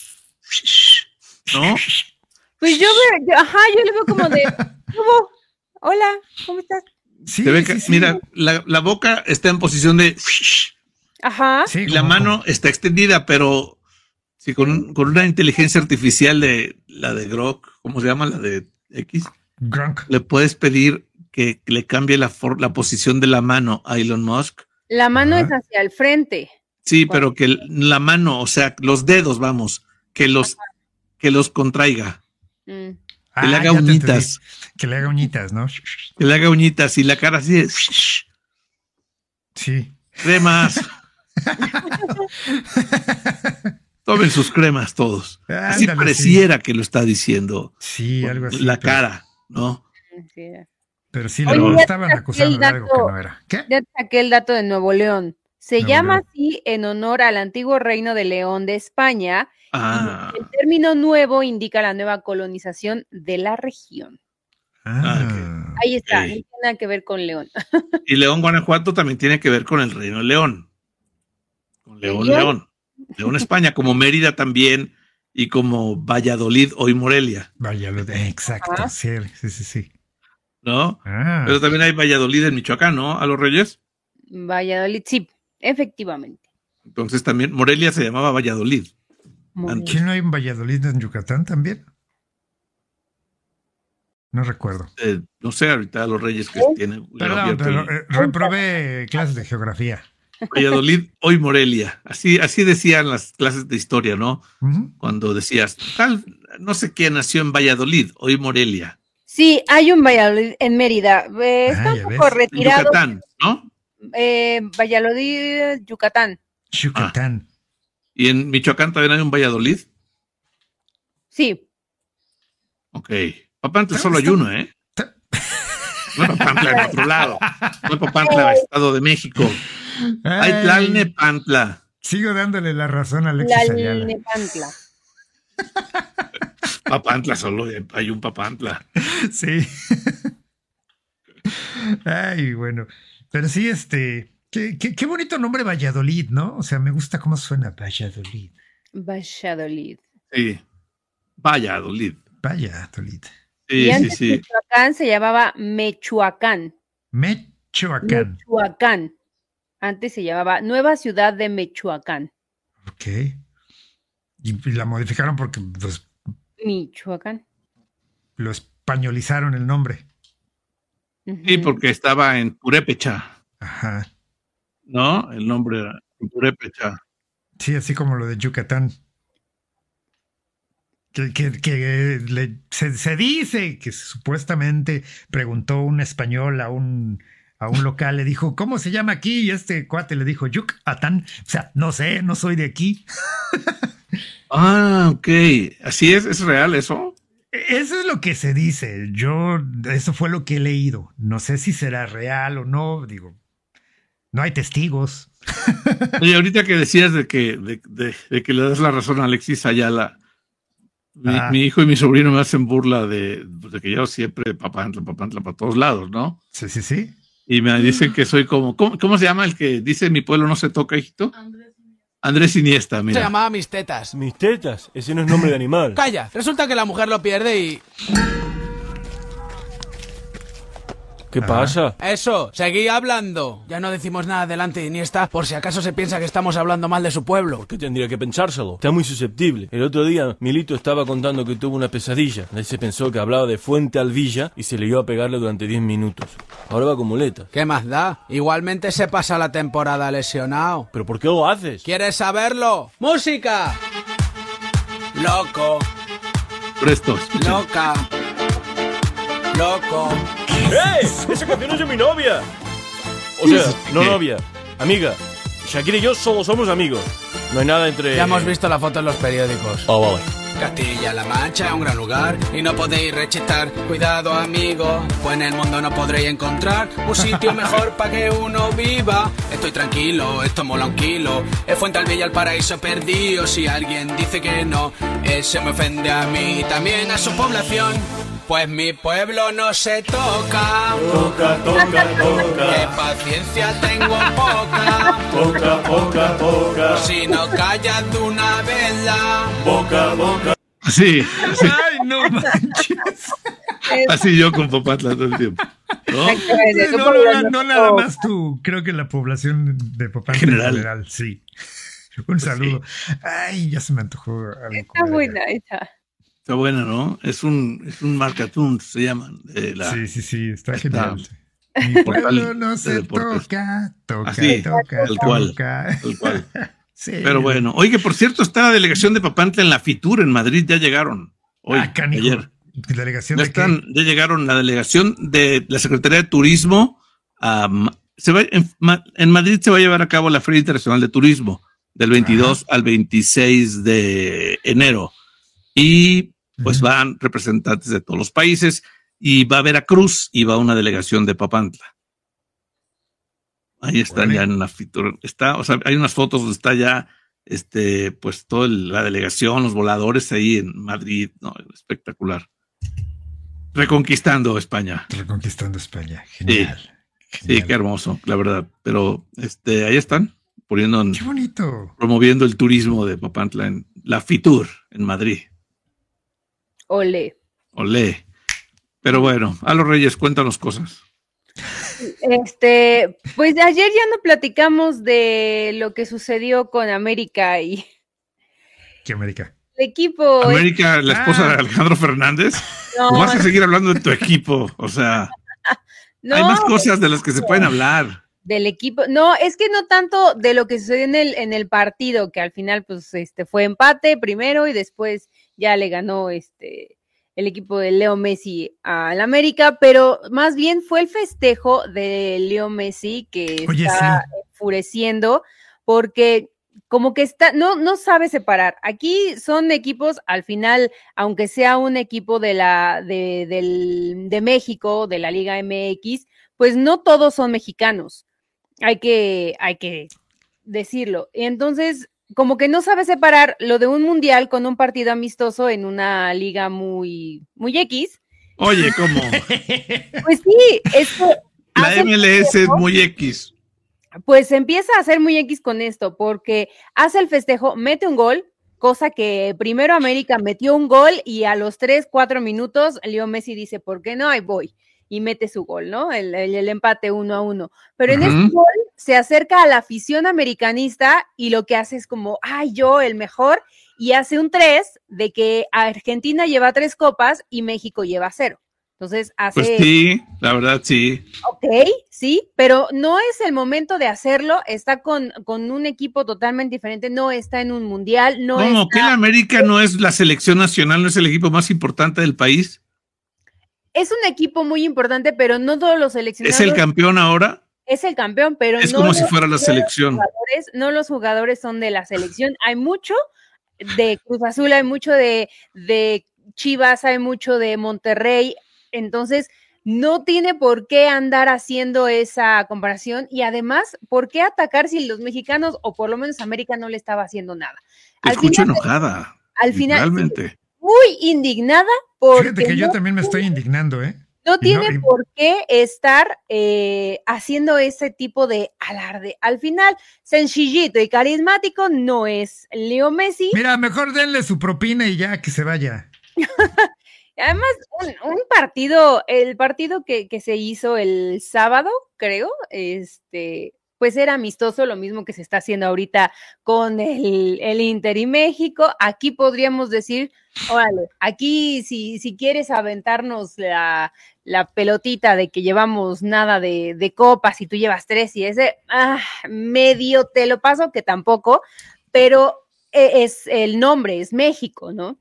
¿no? Pues yo veo, yo, ajá, yo le veo como de, ¿cómo? Hola, ¿cómo estás? sí, Se ve sí, que, sí. mira, la, la boca está en posición de... Ajá. Sí, y la como- mano como- está extendida, pero sí, con, un- con una inteligencia artificial de la de Grok, ¿cómo se llama? La de X. Grunk. Le puedes pedir que le cambie la, for- la posición de la mano a Elon Musk. La mano Ajá. es hacia el frente. Sí, pero que el- la mano, o sea, los dedos, vamos, que los, que los contraiga, Mm. que le Ah, haga ya te uñitas, entendí. Que le haga uñitas, ¿no? que le haga uñitas y la cara así de Sí. cremas. Tomen sus cremas todos. Así Ándale, pareciera que lo está diciendo. Sí, algo así. La pero- cara, ¿no? Sí. Pero sí, Oye, lo ya estaban saqué acusando el de algo que dato. no era. ¿Qué? Ya te saqué el dato de Nuevo León. Se Nuevo llama León. así en honor al antiguo reino de León de España. Ah, El término nuevo indica la nueva colonización de la región. Ah, Ahí está, Ok. no tiene nada que ver con León. y León, Guanajuato también tiene que ver con el Reino de León. Con León, ¿León? León. León, España, como Mérida también y como Valladolid, hoy Morelia, vaya, lo de- exacto. Ajá. Sí, sí, sí, sí. ¿no? Ah, Pero también hay Valladolid en Michoacán, ¿no? A los Reyes. Valladolid, sí, efectivamente. Entonces también Morelia se llamaba Valladolid. Morelia. ¿quién no hay en Valladolid, en Yucatán también? No recuerdo. Eh, no sé, ahorita a los Reyes que ¿Eh? tiene Perdón, abierto pero el- eh, reprobé clases de geografía. Valladolid, hoy Morelia. Así, así decían las clases de historia, ¿no? Ujú. Cuando decías, tal, no sé quién nació en Valladolid, hoy Morelia. Sí, hay un Valladolid en Mérida. Eh, está Ah, un ya poco ves. En retirado. Yucatán, ¿no? Eh, Valladolid, Yucatán. Yucatán. Y en Michoacán también hay un Valladolid. Sí. Ok. Papantla Pero solo hay está- uno, ¿eh? está- No hay Papantla en otro lado. No hay Papantla, Estado de México. Hay Ay, Tlalnepantla. sigo dándole la razón a Alexis Ayala. Tlalnepantla. Papantla solo hay un Papantla. Sí. Ay, bueno. Pero sí, este. Qué, qué, qué bonito nombre Valladolid, ¿no? O sea, me gusta cómo suena Valladolid. Valladolid. Sí. Valladolid. Valladolid. Sí, y sí, antes sí. Michoacán se llamaba Mechuacán. Mechoacán. Mechuacán. Antes se llamaba Nueva Ciudad de Mechuacán. Ok. Y, y la modificaron porque pues, Michoacán. lo españolizaron el nombre. Sí, porque estaba en Purépecha, Ajá. ¿no? El nombre era en Purépecha. Sí, así como lo de Yucatán. Que, que, que le- se, se dice que supuestamente preguntó un español a un, a un local, le dijo, ¿cómo se llama aquí? Y este cuate le dijo, Yucatán. O sea, no sé, no soy de aquí. Ah, ok. ¿Así es? ¿Es real eso? Eso es lo que se dice. Yo, eso fue lo que he leído. No sé si será real o no. Digo, no hay testigos. Oye, ahorita que decías de que, de, de, de que le das la razón a Alexis Ayala, mi, Ah. mi hijo y mi sobrino me hacen burla de, de que yo siempre papantla, papantla para todos lados, ¿no? Sí, sí, sí. Y me dicen que soy como, ¿cómo, cómo se llama el que dice mi pueblo no se toca, hijito? Andrés Iniesta. Andrés Iniesta, mira. Se llamaba Mis Tetas. Mis tetas, ese no es nombre de animal. Calla, resulta que la mujer lo pierde y... ¿Qué Ajá. pasa? Eso, seguí hablando. Ya no decimos nada delante de Iniesta por si acaso se piensa que estamos hablando mal de su pueblo. ¿Por qué tendría que pensárselo? Está muy susceptible. El otro día, Milito estaba contando que tuvo una pesadilla. Él se pensó que hablaba de Fuente Alvilla y se le iba a pegarle durante diez minutos. Ahora va con muletas. ¿Qué más da? Igualmente se pasa la temporada lesionado. ¿Pero por qué lo haces? ¿Quieres saberlo? ¡Música! Loco, Presto, escucha. loca, loco. ¡Eh! ¡Esa canción es de mi novia! O sea, no ¿Qué? novia, amiga. Shakira y yo solo somos amigos. No hay nada entre... Ya hemos visto la foto en los periódicos. Ah, vale. Castilla-La Mancha es un gran lugar y no podéis rechistar. Cuidado, amigo, pues en el mundo no podréis encontrar un sitio mejor para que uno viva. Estoy tranquilo, esto mola un kilo. Es Fuentealbilla, el paraíso perdido. Si alguien dice que no, eso me ofende a mí y también a su población. Pues mi pueblo no se toca. Toca, toca, Que toca. paciencia tengo poca. Toca, toca, toca. Si no callas de una vez la... Boca, boca. Sí, así, Ay, no manches. así yo con Papantla todo el tiempo. ¿No? Sí, no, no, no nada más tú. Creo que la población de Papantla en General. general, sí. Un saludo. Ay, ya se me antojó algo. Está comer. buena esa. Está buena, ¿no? Es un, es un marcatún, se llaman. De la, Sí, sí, sí, está Está- genial. Mi portal pueblo no de se deportes. toca, toca, Así, toca, tal cual. toca. Tal cual. Sí. Pero bueno, oye, por cierto, está la delegación de Papantla en la FITUR en Madrid, ya llegaron. Hoy, Ah, canijo. ayer. ¿Delegación Ya de qué? están, ya llegaron la delegación de la Secretaría de Turismo. a Ma- se va, en, Ma- en Madrid se va a llevar a cabo la Feria Internacional de Turismo del veintidós al veintiséis de enero. Y pues Ujú. van representantes de todos los países y va a Veracruz y va una delegación de Papantla. Ahí están Órale. ya en la FITUR. Está, o sea, hay unas fotos donde está ya este, pues toda el- la delegación, los voladores ahí en Madrid, no, espectacular. Reconquistando España. Reconquistando España. Genial. Sí, Genial. qué hermoso, la verdad. Pero este, ahí están, poniendo, en- Qué bonito. promoviendo el turismo de Papantla en la FITUR en Madrid. Ole. Olé. Pero bueno, a los Reyes, cuéntanos cosas. Este, pues ayer ya no platicamos de lo que sucedió con América y ¿Qué América? el equipo. América, la esposa de Ah. Alejandro Fernández. No, ¿O vas a seguir hablando de tu equipo? O sea, no, hay más cosas de las que se pueden hablar. del equipo. No, es que no tanto de lo que sucedió en el, en el partido, que al final, pues, este, fue empate primero y después ya le ganó este el equipo de Leo Messi al América, pero más bien fue el festejo de Leo Messi que Oye, está enfureciendo porque como que está, no, no sabe separar. Aquí son equipos, al final, aunque sea un equipo de la, de, del, de México, de la Liga M X, pues no todos son mexicanos. Hay que, hay que decirlo. Y entonces, como que no sabe separar lo de un mundial con un partido amistoso en una liga muy, muy X. Oye, ¿cómo? Pues sí, esto La hace M L S es muy X. pues empieza a ser muy X con esto, porque hace el festejo, mete un gol, cosa que primero América metió un gol y a los tres, cuatro minutos, Leo Messi dice, ¿por qué no? Ahí voy. Y mete su gol, ¿no? El, el, el empate uno a uno. Pero en Ujú. este gol se acerca a la afición americanista y lo que hace es como, ay, yo el mejor, y hace un tres de que Argentina lleva tres copas y México lleva cero. Entonces hace... Pues sí, la verdad sí. Ok, sí, pero no es el momento de hacerlo, está con, con un equipo totalmente diferente, no está en un mundial, no ¿Cómo? está... ¿Que la América no es la selección nacional, no es el equipo más importante del país? Es un equipo muy importante, pero no todos los seleccionados... ¿Es el campeón ahora? Es el campeón, pero Es no como los- si fuera la no los selección. jugadores- no los jugadores son de la selección, hay mucho de Cruz Azul, hay mucho de, de Chivas, sabe mucho de Monterrey, entonces no tiene por qué andar haciendo esa comparación y además, ¿por qué atacar si los mexicanos o por lo menos América no le estaba haciendo nada? Te Al escucho final, enojada. Al final, Realmente. muy indignada porque Fíjate que yo no, también me estoy indignando, ¿eh? no Y tiene no- y- por qué estar eh, haciendo ese tipo de alarde. Al final, sencillito y carismático no es Leo Messi. Mira, mejor denle su propina y ya que se vaya. Además, un, un partido, el partido que, que se hizo el sábado, creo, este, pues era amistoso, lo mismo que se está haciendo ahorita con el, el Inter y México. Aquí podríamos decir, órale, aquí si, si quieres aventarnos la, la pelotita de que llevamos nada de, de copas y tú llevas tres y ese, ah, medio te lo paso que tampoco, pero es el nombre, es México, ¿no?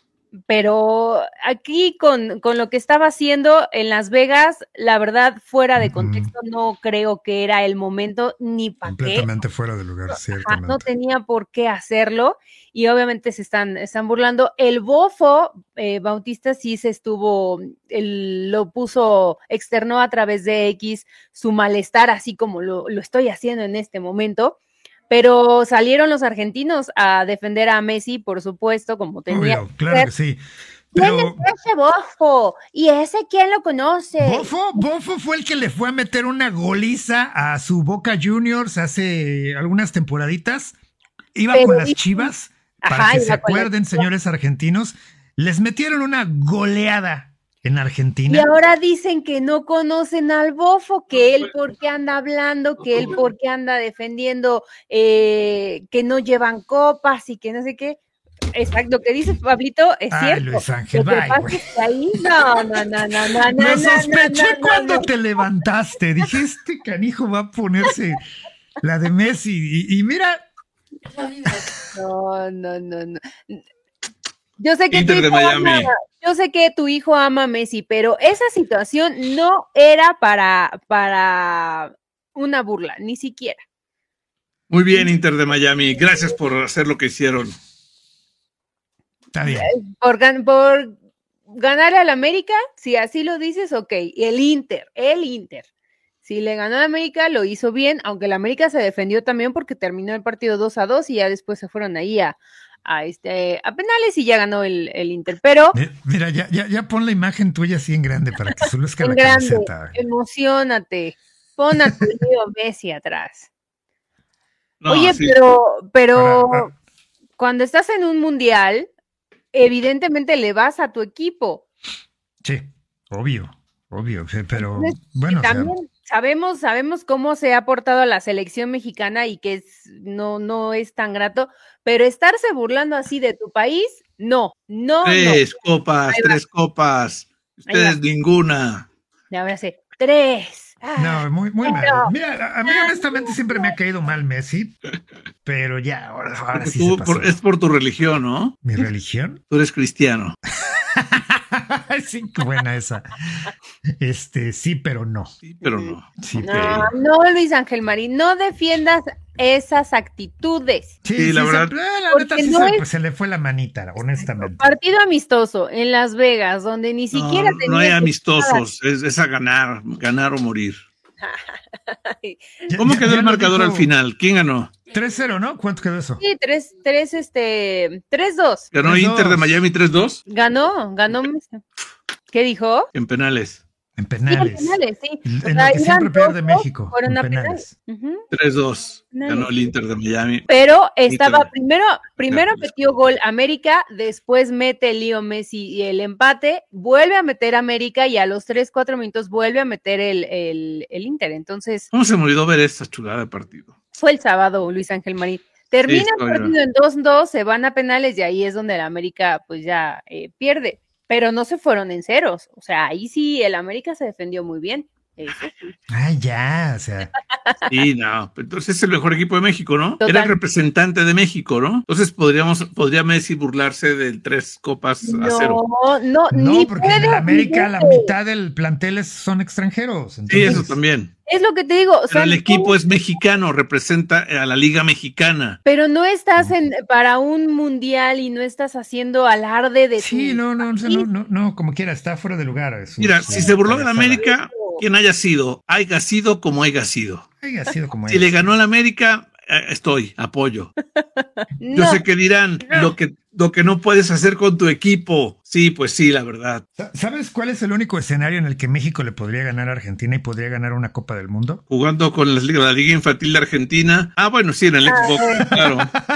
Pero aquí con, con lo que estaba haciendo en Las Vegas, la verdad, fuera de contexto, no creo que era el momento ni para qué. Completamente fuera de lugar, Ajá, ciertamente. no tenía por qué hacerlo y obviamente se están, están burlando. El Bofo eh, Bautista sí se estuvo, él lo puso, externó a través de X su malestar, así como lo, lo estoy haciendo en este momento. Pero salieron los argentinos a defender a Messi, por supuesto, como tenía. Obvio, claro que sí. ¿Quién Pero es ese Bofo? ¿Y ese quién lo conoce? Bofo, Bofo fue el que le fue a meter una goliza a su Boca Juniors hace algunas temporaditas. Iba Pero con las y- Chivas, para Ajá, que iba se con las acuerden, Chivas. señores argentinos. Les metieron una goleada en Y Argentina. ahora dicen que no conocen al Bofo, que él por qué anda hablando, que él por qué anda defendiendo eh, que no llevan copas y que no sé qué. Exacto, lo que dice Pablito es Ay, cierto. Luis Ángel, Lo que bye, pasa güey. es que ahí, no, no, no, no, no, no, Lo no, sospeché no, no, cuando no. te levantaste. Dije, este canijo va a ponerse la de Messi. Y, y mira, No, no, no, no. Yo sé que tu Inter de hijo Miami. ama, yo sé que tu hijo ama a Messi, pero esa situación no era para, para una burla, ni siquiera. Muy bien, Inter de Miami. Gracias por hacer lo que hicieron. está bien. Por, gan- por ganar al América, si así lo dices, ok. Y el Inter, el Inter. Si le ganó al América, lo hizo bien, aunque el América se defendió también porque terminó el partido dos a dos y ya después se fueron ahí a, a, este, a penales y ya ganó el, el Inter. Pero Mi- Mira, ya, ya, ya pon la imagen tuya así en grande para que se luzca en la grande, camiseta. emocionate, pon a tu Leo Messi atrás. No, Oye, sí. pero, pero Para- para- cuando estás en un mundial, evidentemente le vas a tu equipo. Sí, obvio, obvio. sí, Pero Entonces, bueno, o sea, también sabemos, sabemos cómo se ha portado a la selección mexicana y que es, no, no es tan grato, pero estarse burlando así de tu país, no, no, Tres copas, Ahí va. tres copas. Ahí va. Ustedes ninguna. no. Ahora sí, tres. Ah, no, muy, muy mal. no. Mira, a a mí honestamente siempre me ha caído mal Messi, pero ya, ahora, ahora Porque sí tú- se pasó. por- es por tu religión, ¿no? ¿Mi religión? Tú eres cristiano. Sí, qué buena esa. Este, sí, pero no. Sí, pero no. Sí, pero No, no, Luis Ángel Marín, no defiendas esas actitudes. Sí, Sí, la sí, verdad. se- eh, la Porque neta sí no se, es- pues, se le fue la manita, honestamente. Partido amistoso en Las Vegas, donde ni No, siquiera no hay tenías que- amistosos. Es, es a ganar, ganar o morir. Ya- ¿Cómo ya- quedó ya el lo marcador dijo al final? ¿Quién ganó? tres cero, ¿no? ¿Cuánto quedó eso? Sí, tres, tres, este, tres, dos. ¿Ganó tres Inter de dos. Miami tres dos? Ganó, ganó. ¿Qué dijo? En penales. En Sí, en penales. penales, sí. En O lo sea, que iban siempre pierde dos, México, fueron en a penales. penales. Ujú. tres dos. Penales. Ganó el Inter de Miami. Pero estaba Inter. primero, primero Miércoles. metió gol América, después mete Leo Messi y el empate, vuelve a meter América y a los tres, cuatro minutos vuelve a meter el, el, el Inter. Entonces, ¿Cómo se me olvidó ver esta chulada de partido? fue el sábado, Luis Ángel Marín. Termina Sí, el estoy partido en dos dos, se van a penales y ahí es donde el América pues ya eh, pierde. Pero no se fueron en ceros. O sea, ahí sí el América se defendió muy bien. Eso sí. Ah, ya, o sea. Sí, no. Entonces es el mejor equipo de México, ¿no? Total. Era el representante de México, ¿no? Entonces podríamos, podría Messi burlarse del tres copas a cero. No, no, No, ni porque en puede, el América ni la debe. mitad del plantel es- son extranjeros. Sí, Entonces, eso también. Es lo que te digo, o Pero sea, el no- equipo es mexicano, representa a la Liga Mexicana. pero no estás en, para un mundial y no estás haciendo alarde de Sí, tu no, no, no, país. no, no, no, como quiera, está fuera de lugar. es un- Mira, es si una se burló de la payasada. América, quien haya sido, haya sido como haya sido. Haya sido como Si es. le ganó a la América, eh, estoy, apoyo. Yo No, sé que dirán lo que, lo que no puedes hacer con tu equipo. Sí, pues sí, la verdad. Sa- ¿Sabes cuál es el único escenario en el que México le podría ganar a Argentina y podría ganar una Copa del Mundo? Jugando con las ligas- la Liga Infantil de Argentina. Ah, bueno, sí, en el Xbox, claro.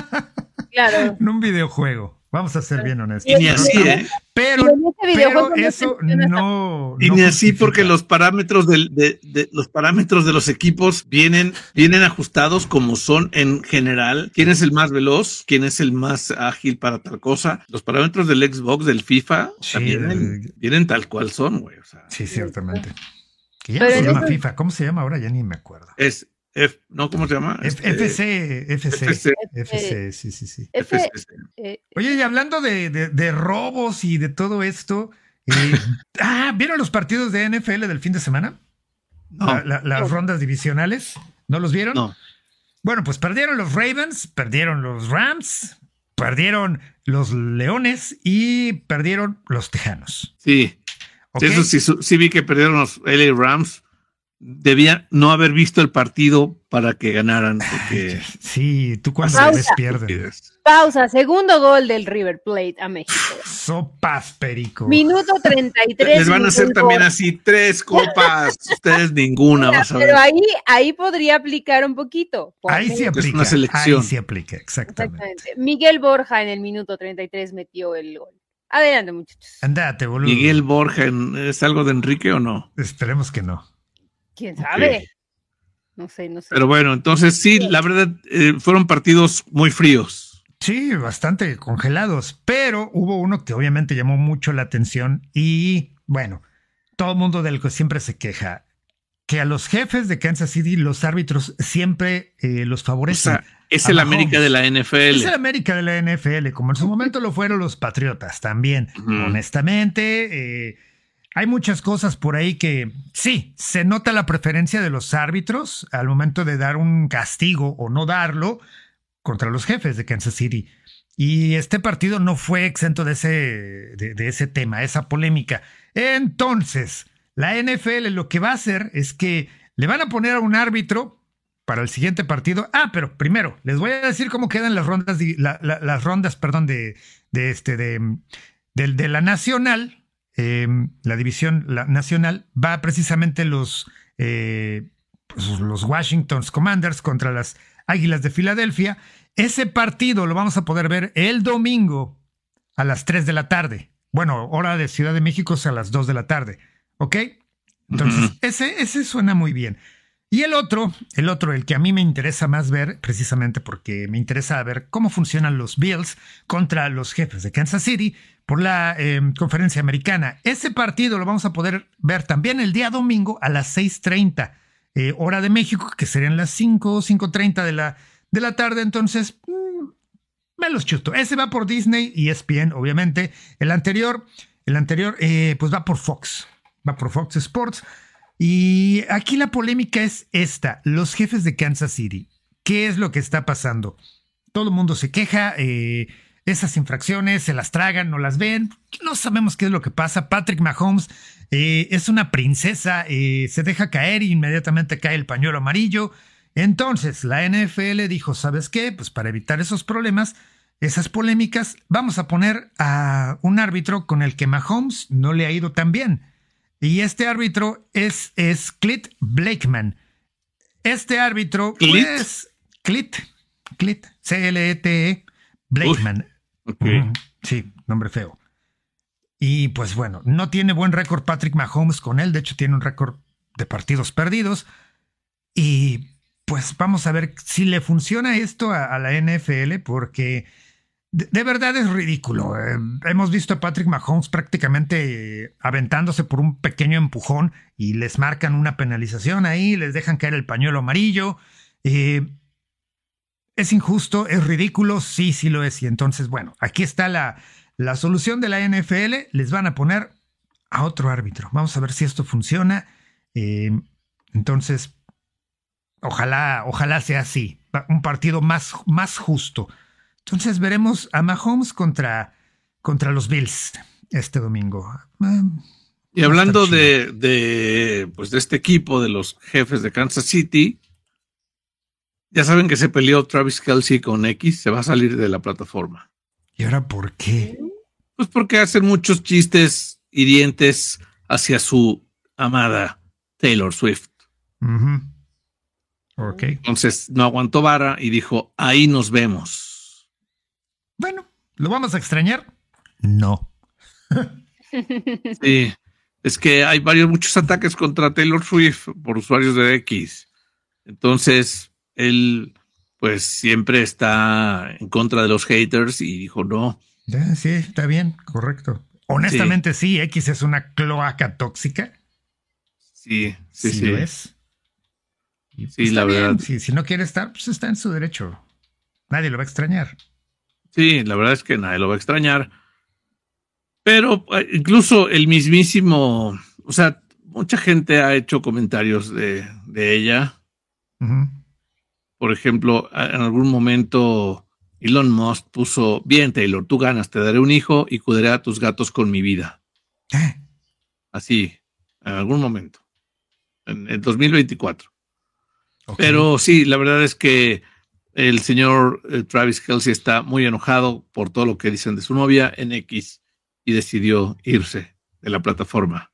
claro. En un videojuego. Vamos a ser bien honestos. Y ni así, ¿eh? Pero, Y en ese videojuego pero no eso funciona no. Y no ni así justifica. porque los parámetros del, de, de- los parámetros de los equipos vienen, vienen ajustados como son en general. ¿Quién es el más veloz? ¿Quién es el más ágil para tal cosa? Los parámetros del Xbox, del FIFA, Sí, también vienen, el- vienen tal cual son, güey. O sea, Sí, ciertamente. Que ya Pero no se en llama eso- FIFA. ¿Cómo se llama ahora? Ya ni me acuerdo. es F, ¿no? ¿Cómo se llama? F- Este, FC, F C. F C. F C, sí, sí, sí. F- F C. eh, Oye, y hablando de, de- de robos y de todo esto, eh, ah, ¿vieron los partidos de N F L del fin de semana? No, La- la- las No. rondas divisionales, ¿no los vieron? no. Bueno, pues perdieron los Ravens, perdieron los Rams, perdieron los Leones y perdieron los Tejanos. Sí. ¿Ok? Sí, eso sí, su- sí vi que perdieron los L A Rams. Debía no haber visto el partido para que ganaran, porque Sí, tú cuando Pausa. ves pierden. pausa, segundo gol del River Plate a México. Sopas, perico. Minuto treinta y tres. les van a hacer minuto. también así tres copas. Ustedes ninguna, Mira, vas a ver. pero ahí, ahí podría aplicar un poquito. Ahí porque- sí aplica. una selección. Ahí sí aplica, exactamente. Exactamente. Miguel Borja en el minuto treinta y tres metió el gol. Adelante, muchachos. Andate, boludo. Miguel Borja, ¿es algo de Enrique o no? Esperemos que no. ¿Quién sabe? Ok. No sé, no sé. Pero bueno, entonces sí, la verdad, eh, fueron partidos muy fríos. Sí, bastante congelados, pero hubo uno que obviamente llamó mucho la atención y bueno, todo el mundo del que siempre se queja, que a los jefes de Kansas City los árbitros siempre eh, los O favorecen. sea, es a el Mahomes. América de la N F Es L. el América de la N F L, como en su momento lo fueron los Patriotas también. Ujú. Honestamente, eh, hay muchas cosas por ahí que sí, se nota la preferencia de los árbitros al momento de dar un castigo o no darlo contra los jefes de Kansas City. Y este partido no fue exento de ese, de, de ese tema, esa polémica. Entonces, la N F L lo que va a hacer es que le van a poner a un árbitro para el siguiente partido. Ah, pero primero, les voy a decir cómo quedan las rondas, de, la, la, las rondas, perdón, de, de este, de, de, de la nacional. Eh, la división la nacional va precisamente los, eh, pues los Washington Commanders contra las Águilas de Filadelfia. Ese partido lo vamos a poder ver el domingo a las tres de la tarde. Bueno, hora de Ciudad de México es a las dos de la tarde. ¿Ok? Entonces, Ujú. ese, ese suena muy bien. Y el otro, el otro, el que a mí me interesa más ver, precisamente porque me interesa ver cómo funcionan los Bills contra los jefes de Kansas City por la eh, conferencia americana. Ese partido lo vamos a poder ver también el día domingo a las seis treinta, eh, hora de México, que serían las cinco, cinco treinta de la, de la tarde. Entonces, mmm, me los chuto. Ese va por Disney y E S P N, obviamente. El anterior, el anterior, eh, pues va por Fox, va por Fox Sports. Y aquí la polémica es esta, los jefes de Kansas City. ¿Qué es lo que está pasando? Todo el mundo se queja, eh, esas infracciones se las tragan, no las ven, no sabemos qué es lo que pasa. Patrick Mahomes eh, es una princesa, eh, se deja caer y inmediatamente cae el pañuelo amarillo. Entonces la N F L dijo, ¿sabes qué? Pues para evitar esos problemas, esas polémicas, vamos a poner a un árbitro con el que Mahomes no le ha ido tan bien. Y este árbitro es, es Clit Blakeman. Este árbitro, ¿Clit? pues, Clit, Clit, C L E T E, Blakeman. Ok. Ujú, sí, nombre feo. Y pues bueno, no tiene buen récord Patrick Mahomes con él, de hecho tiene un récord de partidos perdidos. Y pues vamos a ver si le funciona esto a, a la N F L, porque De, de verdad es ridículo. Eh, hemos visto a Patrick Mahomes prácticamente eh, aventándose por un pequeño empujón y les marcan una penalización ahí, les dejan caer el pañuelo amarillo. Eh, es injusto, es ridículo, sí, sí lo es. Y entonces, bueno, aquí está la, la solución de la N F L. Les van a poner a otro árbitro. Vamos a ver si esto funciona. Eh, entonces, ojalá, ojalá sea así. Un partido más, más justo. Entonces veremos a Mahomes contra, contra los Bills este domingo. Y hablando de, de, pues de este equipo de los Jefes de Kansas City, ya saben que se peleó Travis Kelce con X, se va a salir de la plataforma. ¿Y ahora por qué? Pues porque hacen muchos chistes hirientes hacia su amada Taylor Swift. Uh-huh. Ok. Entonces no aguantó vara y dijo, ahí nos vemos. Bueno, ¿lo vamos a extrañar? No. Sí, es que hay varios, muchos ataques contra Taylor Swift por usuarios de X. Entonces, él pues siempre está en contra de los haters y dijo no. Ya, sí, está bien, correcto. Honestamente sí, sí X es una cloaca tóxica. Sí, sí, sí. Sí, lo es. Y sí, la bien. verdad. Si, si no quiere estar, pues está en su derecho. Nadie lo va a extrañar. Sí, la verdad es que nadie lo va a extrañar. Pero incluso el mismísimo, o sea, mucha gente ha hecho comentarios de, de ella. Uh-huh. Por ejemplo, en algún momento Elon Musk puso, bien Taylor, tú ganas, te daré un hijo y cuidaré a tus gatos con mi vida. ¿Eh? Así, en algún momento. En el dos mil veinticuatro. Okay. Pero sí, la verdad es que el señor eh, Travis Kelce está muy enojado por todo lo que dicen de su novia en X y decidió irse de la plataforma.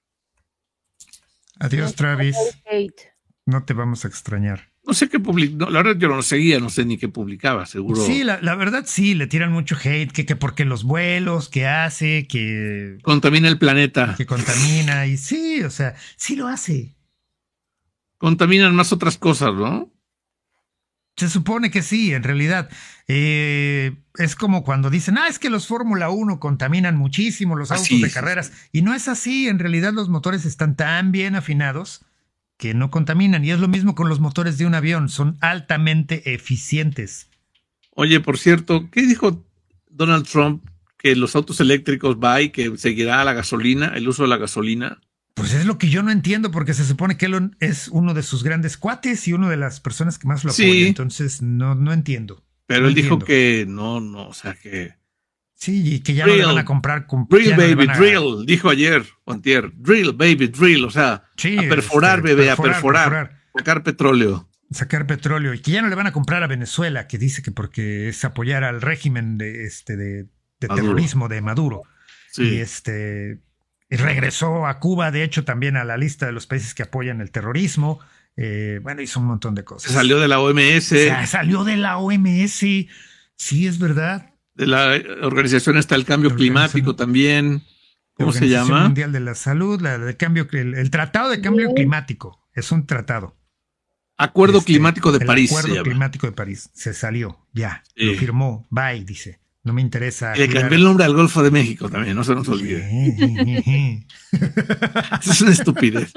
Adiós, Travis. No te vamos a extrañar. No sé qué publicó, no, la verdad yo no lo seguía, no sé ni qué publicaba, seguro. Sí, la, la verdad sí, le tiran mucho hate, que, que porque los vuelos, que hace, que... Contamina el planeta. Que contamina, y sí, o sea, sí lo hace. Contaminan más otras cosas, ¿no? Se supone que sí, en realidad. Eh, es como cuando dicen, ah, es que los Fórmula uno contaminan muchísimo, los autos así, de carreras. Sí, sí. Y no es así, en realidad los motores están tan bien afinados que no contaminan. Y es lo mismo con los motores de un avión, son altamente eficientes. Oye, por cierto, ¿qué dijo Donald Trump? Que los autos eléctricos va y que seguirá la gasolina, el uso de la gasolina. Pues es lo que yo no entiendo, porque se supone que Elon es uno de sus grandes cuates y una de las personas que más lo apoya. Sí. Entonces no, no entiendo. Pero no él entiendo. dijo que no, no, o sea que... Sí, y que ya drill, no le van a comprar... Con, drill, baby, a... drill, dijo ayer, o antier. Drill, baby, drill, o sea, sí, a perforar, este, bebé, perforar, a perforar, perforar, sacar petróleo. Sacar petróleo, y que ya no le van a comprar a Venezuela, que dice que porque es apoyar al régimen de, este, de, de terrorismo de Maduro. Sí. Y este... Y regresó a Cuba, de hecho, también a la lista de los países que apoyan el terrorismo. Eh, bueno, hizo un montón de cosas. Se salió de la O M S. O sea, salió de la O M S. Sí, es verdad. De la organización está el cambio climático también. ¿Cómo se llama? Organización Mundial de la Salud, la de cambio, el, el Tratado de Cambio Climático. Es un tratado. Acuerdo este, Climático de el París. Acuerdo Climático de París. Se salió, ya. Sí. Lo firmó. Bye, dice. No me interesa. Y le cambié el nombre al Golfo de México también, no se nos olvide. Eso es una estupidez.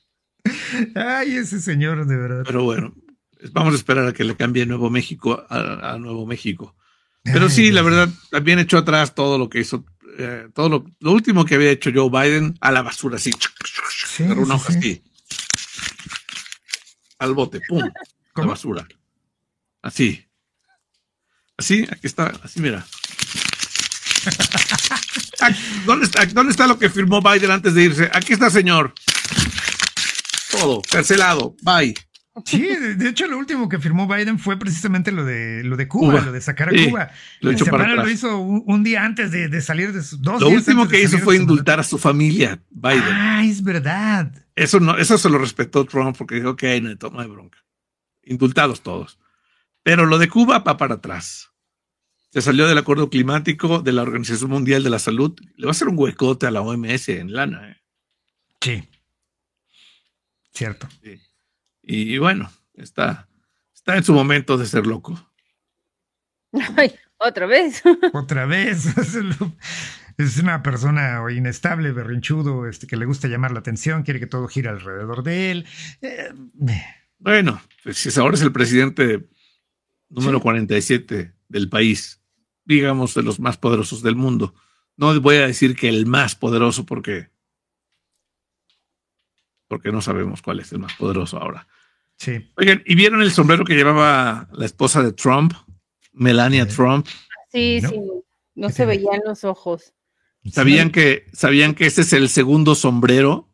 Ay, ese señor, de verdad. Pero bueno, vamos a esperar a que le cambie Nuevo México a, a Nuevo México. Pero Ay, sí, Dios. La verdad, también echó atrás todo lo que hizo, eh, todo lo, lo último que había hecho Joe Biden a la basura, así. Sí, una sí, hoja sí. así. Al bote, pum, ¿Cómo? La basura. Así. Así, aquí está, así mira. ¿Dónde está, ¿Dónde está lo que firmó Biden antes de irse? Aquí está, señor. Todo, cancelado, bye. Sí, de hecho lo último que firmó Biden fue precisamente lo de lo de Cuba, Cuba. lo de sacar a sí, Cuba. Lo, hecho para lo hizo un, un día antes de, de salir de sus dos Lo días último que hizo fue su indultar a su familia, Biden. Ah, es verdad. Eso no, eso se lo respetó Trump porque dijo que okay, no toma de bronca. Indultados todos. Pero lo de Cuba va para atrás. Se salió del acuerdo climático de la Organización Mundial de la Salud. Le va a hacer un huecote a la O M S en lana. ¿eh? Sí. Cierto. Sí. Y, y bueno, está, está en su momento de ser loco. Ay, ¿Otra vez? Otra vez. Es una persona inestable, berrinchudo, este, que le gusta llamar la atención, quiere que todo gire alrededor de él. Eh, bueno, pues si ahora es el presidente número sí. cuarenta y siete del país, digamos de los más poderosos del mundo. No voy a decir que el más poderoso porque, porque no sabemos cuál es el más poderoso ahora. Sí. Oigan, ¿y vieron el sombrero que llevaba la esposa de Trump, Melania ¿Sí? Trump? Sí, ¿No? sí, no se veían los ojos. ¿Sabían que, ¿Sabían que ese es el segundo sombrero?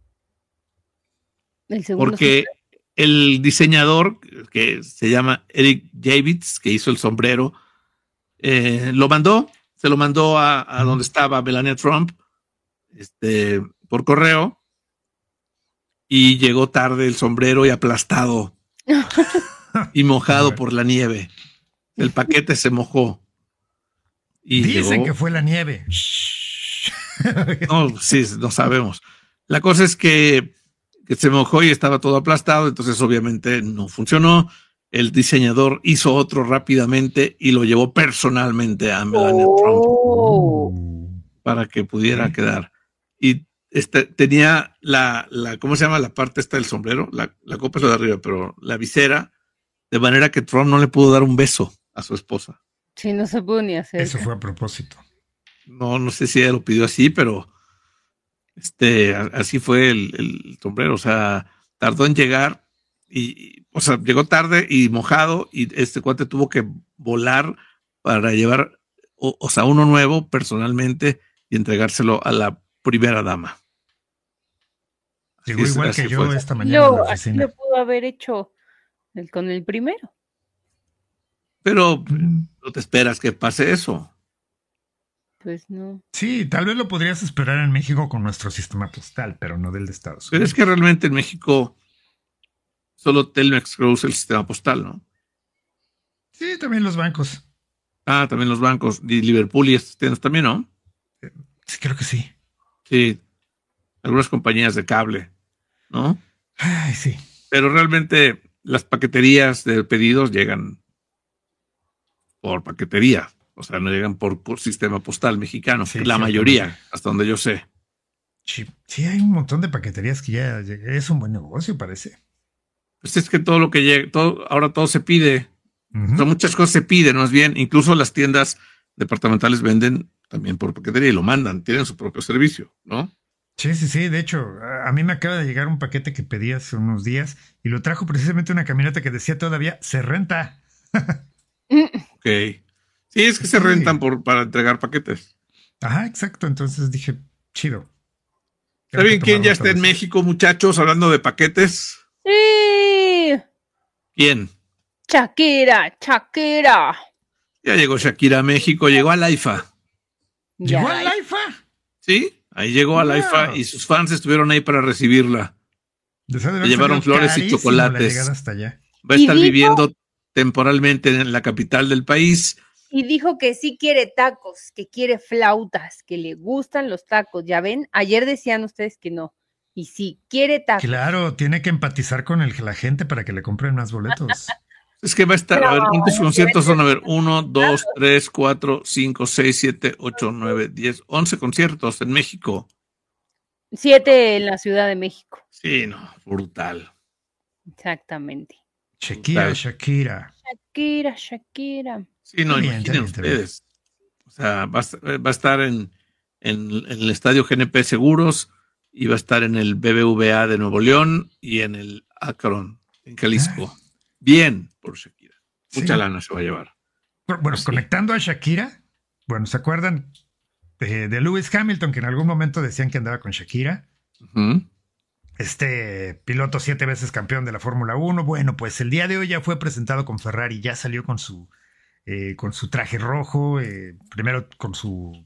El segundo Porque sombrero. El diseñador, que se llama Eric Javits, que hizo el sombrero, eh, lo mandó, se lo mandó a, a donde estaba Melania Trump, este, por correo, y llegó tarde el sombrero y aplastado y mojado por la nieve. El paquete se mojó. Y Dicen llegó... que fue la nieve. No, sí, no sabemos. La cosa es que, que se mojó y estaba todo aplastado, entonces obviamente no funcionó. El diseñador hizo otro rápidamente y lo llevó personalmente a Melania oh. Trump para que pudiera sí. quedar. Y este, tenía la, la, ¿cómo se llama la parte esta del sombrero? La, la copa es lo de arriba, pero la visera, de manera que Trump no le pudo dar un beso a su esposa. Sí, no se pudo ni hacer. Eso fue a propósito. No, no sé si ella lo pidió así, pero este, así fue el, el sombrero. O sea, tardó en llegar y, o sea, llegó tarde y mojado y este cuate tuvo que volar para llevar, o, o sea, uno nuevo personalmente y entregárselo a la primera dama. Llegó igual que yo fue. esta mañana. Lo, así lo pudo haber hecho el, con el primero. Pero no te esperas que pase eso. Pues no. Sí, tal vez lo podrías esperar en México con nuestro sistema postal, pero no del de Estados Unidos. Pero es que realmente en México solo Telmex usa el sistema postal, ¿no? Sí, también los bancos. Ah, también los bancos. Y Liverpool y estos tiendas también, ¿no? Sí, creo que sí. Sí. Algunas compañías de cable, ¿no? Ay, sí. Pero realmente las paqueterías de pedidos llegan por paquetería. O sea, no llegan por, por sistema postal mexicano. Sí, la mayoría, sí. Hasta donde yo sé. Sí, sí, hay un montón de paqueterías que ya es un buen negocio, parece. Pues es que todo lo que llega, todo, ahora todo se pide. Uh-huh. O sea, muchas cosas se piden, más bien. Incluso las tiendas departamentales venden también por paquetería y lo mandan. Tienen su propio servicio, ¿no? Sí, sí, sí. De hecho, a mí me acaba de llegar un paquete que pedí hace unos días y lo trajo precisamente una camioneta que decía todavía, se renta. Ok. Sí, es que se rentan por, para entregar paquetes. Ajá, exacto. Entonces dije, chido. ¿Saben quién ya está en México, muchachos, hablando de paquetes? Sí. ¿Quién? Shakira, Shakira. Ya llegó Shakira a México, llegó a la IFA. ¿Llegó a la IFA? Sí, ahí llegó a la wow. IFA y sus fans estuvieron ahí para recibirla. Le llevaron flores y chocolates. Hasta allá. Va a estar dijo... viviendo temporalmente en la capital del país. Y dijo que sí quiere tacos, que quiere flautas, que le gustan los tacos. Ya ven, ayer decían ustedes que no. Y sí, quiere tacos. Claro, tiene que empatizar con el, la gente para que le compren más boletos. Es que va a estar, Pero, a ver, ¿cuántos conciertos son? A ver, uno, dos, tres, cuatro, cinco, seis, siete, ocho, nueve, diez, once conciertos en México. Siete en la Ciudad de México. Sí, no, brutal. Exactamente. Shakira, brutal. Shakira. Shakira, Shakira. Sí, no, bien, imaginen ustedes. O sea, va a, va a estar en, en, en el estadio G N P Seguros y va a estar en el B B V A de Nuevo León y en el Akron, en Jalisco. Ah. Bien por Shakira. Mucha sí. lana se va a llevar. Bueno, sí. Conectando a Shakira, bueno, ¿se acuerdan de, de Lewis Hamilton, que en algún momento decían que andaba con Shakira? Uh-huh. Este piloto siete veces campeón de la Fórmula uno. Bueno, pues el día de hoy ya fue presentado con Ferrari, ya salió con su Eh, con su traje rojo, eh, primero con su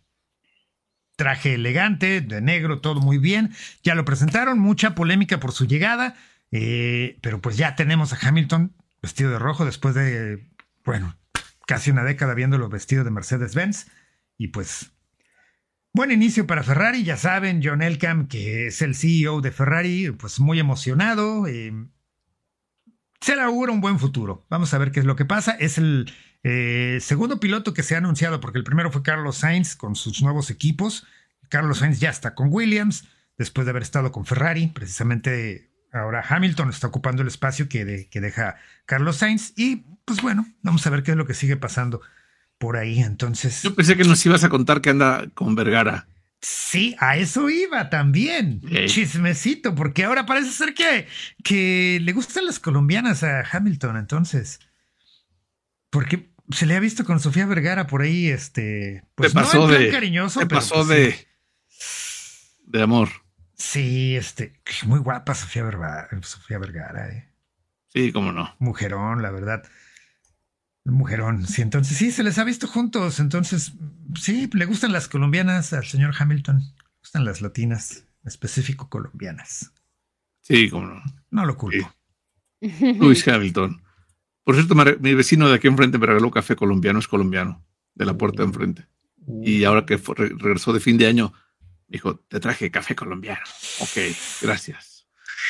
traje elegante, de negro, todo muy bien. Ya lo presentaron, mucha polémica por su llegada, eh, pero pues ya tenemos a Hamilton vestido de rojo después de, bueno, casi una década viéndolo vestido de Mercedes-Benz. Y pues, buen inicio para Ferrari, ya saben, John Elkann, que es el C E O de Ferrari, pues muy emocionado, eh, se le augura un buen futuro. Vamos a ver qué es lo que pasa. Es el, Eh, segundo piloto que se ha anunciado, porque el primero fue Carlos Sainz con sus nuevos equipos. Carlos Sainz ya está con Williams, después de haber estado con Ferrari. Precisamente ahora Hamilton está ocupando el espacio que, de, que deja Carlos Sainz. Y pues bueno, vamos a ver qué es lo que sigue pasando por ahí. Entonces, yo pensé que nos ibas a contar que anda con Vergara. sí, a eso iba también. Okay. Chismecito, porque ahora parece ser que, que le gustan las colombianas a Hamilton, entonces. Porque se le ha visto con Sofía Vergara por ahí, este. Pues te pasó no en plan de. cariñoso, te pero pasó pues, de. sí. de amor. Sí, este. Muy guapa Sofía Vergara, Sofía Vergara, eh. Sí, cómo no. Mujerón, la verdad. Mujerón, sí, entonces sí, se les ha visto juntos, entonces sí, le gustan las colombianas al señor Hamilton, le gustan las latinas, específico colombianas. Sí, cómo no. No lo culpo. Sí. Luis Hamilton. Por cierto, mi vecino de aquí enfrente me regaló café colombiano, es colombiano, de la puerta de enfrente. Y ahora que fue, regresó de fin de año, dijo, te traje café colombiano. Ok, gracias.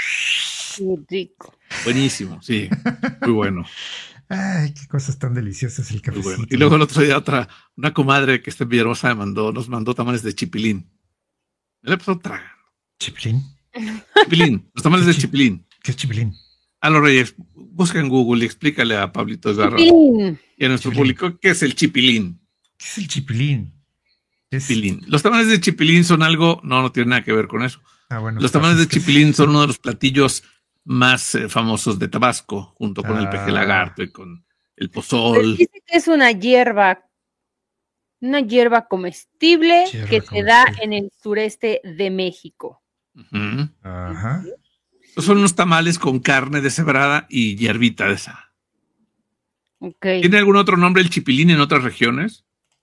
Qué rico. Buenísimo, sí, muy bueno. Ay, qué cosas tan deliciosas el cafecito. Bueno. Y luego el otro día otra, una comadre que está en Villahermosa me mandó, nos mandó tamales de chipilín. Me la empezó tragando. ¿Chipilín? Chipilín, los tamales de chipilín. ¿Qué es chipilín? A los Reyes, busca en Google y explícale a Pablito Esgarra Chipilín. y a nuestro Chipilín. público qué es el chipilín. ¿Qué es el chipilín? Es... Chipilín. Los tamales de chipilín son algo, no, no tiene nada que ver con eso. Ah, bueno, Los tamales de es que- chipilín son uno de los platillos más eh, famosos de Tabasco, junto con el Ah. peje lagarto y con el Pues pozol. dice que es una hierba, una hierba comestible Hierba que se da comestible. en el sureste de México. Ujú. Ajá. Son unos tamales con carne deshebrada y hierbita de esa. Ok. ¿Tiene algún otro nombre el chipilín en otras regiones?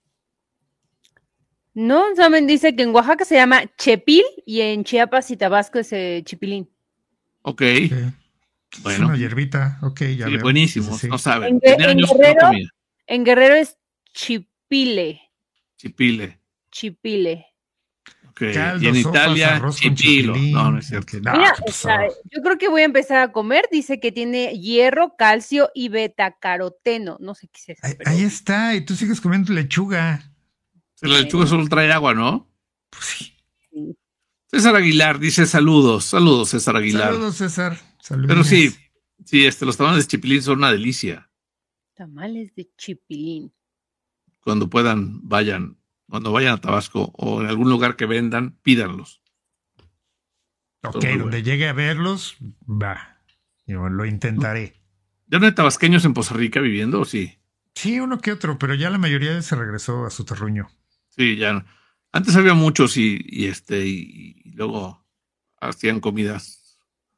No, saben, dice que en Oaxaca se llama chepil y en Chiapas y Tabasco es eh, chipilín. Ok, Ok. Es Bueno. una hierbita, ok, ya sí, veo. buenísimo, Sí, sí, sí. no saben. En Gue- Tenía en años que no Guerrero- comía En Guerrero es chipile, chipile. chipile. Okay. Caldo, Y en sopas, Italia, arroz con chipilo. chipilín. No, no es cierto. No, Mira, ¿qué pasó? está- yo creo que voy a empezar a comer. Dice que tiene hierro, calcio y betacaroteno. No sé qué es eso. Ahí, pero- ahí está, y tú sigues comiendo lechuga. La lechuga solo trae agua, ¿no? Pues sí. César Aguilar dice saludos. Saludos, César Aguilar. Saludos, César. Saludos. Pero sí, sí, este, los tamales de chipilín son una delicia. Tamales de chipilín. Cuando puedan, vayan. Cuando vayan a Tabasco o en algún lugar que vendan, pídanlos. Ok, Son muy donde llegue a verlos, va. Yo lo intentaré. ¿Ya no hay tabasqueños en Poza Rica viviendo o sí? Sí, uno que otro, pero ya la mayoría se regresó a su terruño. Sí, ya no. Antes había muchos y, y este, y, y luego hacían comidas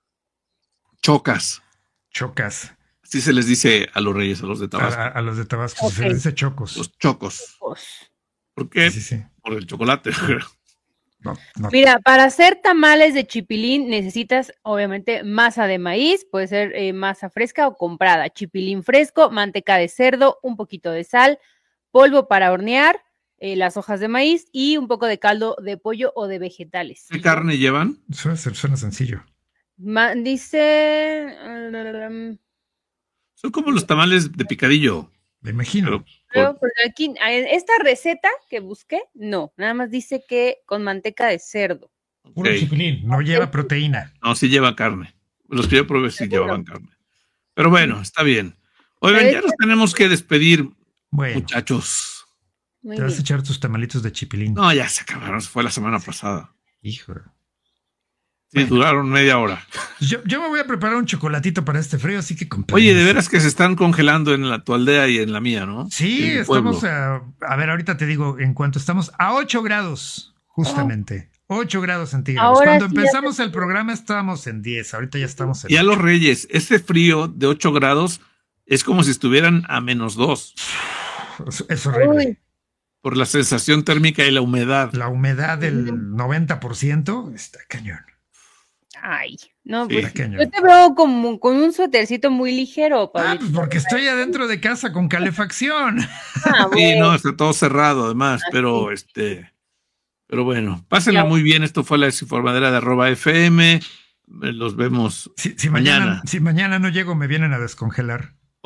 chocas. Chocas. Así se les dice a los reyes, a los de A, Tabasco. a- a los de Tabasco se Ok. les dice chocos. Los chocos. Pues, ¿Por qué? Sí, sí, sí. Por el chocolate. No, no. Mira, para hacer tamales de chipilín necesitas obviamente masa de maíz, puede ser eh, masa fresca o comprada, chipilín fresco, manteca de cerdo, un poquito de sal, polvo para hornear, eh, las hojas de maíz y un poco de caldo de pollo o de vegetales. ¿Qué carne llevan? Suena, suena sencillo. Ma- dice... um, Son como los tamales de picadillo. Me imagino. Pero, creo, porque aquí, en esta receta que busqué, no, nada más dice que con manteca de cerdo. Puro ok. chipilín, no lleva proteína. No, sí lleva carne. Los que yo probé sí Seguro. llevaban carne. Pero bueno, está bien. Oigan, Pero ya es- nos tenemos que despedir, Bueno, muchachos. Muy te vas a bien. echar tus tamalitos de chipilín. No, ya se acabaron. Fue la semana pasada. Hijo. Sí, Bueno. duraron media hora. Yo, yo me voy a preparar un chocolatito para este frío, así que con Oye, de permiso. veras que se están congelando en la, tu aldea y en la mía, ¿no? Sí, En mi estamos pueblo. a, a ver, ahorita te digo, en cuanto estamos a ocho grados, justamente, ocho grados centígrados. Ahora Cuando sí ya empezamos te- el programa estábamos en diez, ahorita ya estamos en Y a ocho. los reyes, este frío de ocho grados es como si estuvieran a menos dos Es, es horrible. Uy, por la sensación térmica y la humedad. La humedad del noventa por ciento está cañón. ay, no, Sí. pues Está cañón. yo te veo como con un suétercito muy ligero, Ah, Pablito. pues porque estoy adentro de casa con calefacción. Ah, Sí, bueno. no, está todo cerrado además, Ah, pero este, pero bueno, pásenla Ya. muy bien. Esto fue la desinformadera de arroba F M. Los vemos. Si, si mañana, Mañana. si mañana no llego, me vienen a descongelar.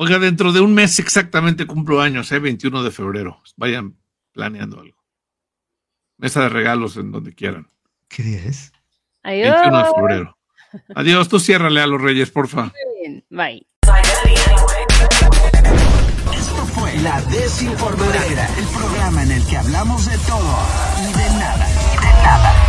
Oiga, dentro de un mes exactamente cumplo años, ¿eh? veintiuno de febrero. Vayan planeando algo. Mesa de regalos en donde quieran. ¿Qué día es? Adiós. veintiuno de febrero. Adiós, tú ciérrale a los Reyes, porfa. Muy bien, bye. Esto fue La Desinformadera, el programa en el que hablamos de todo y de nada. Y de nada.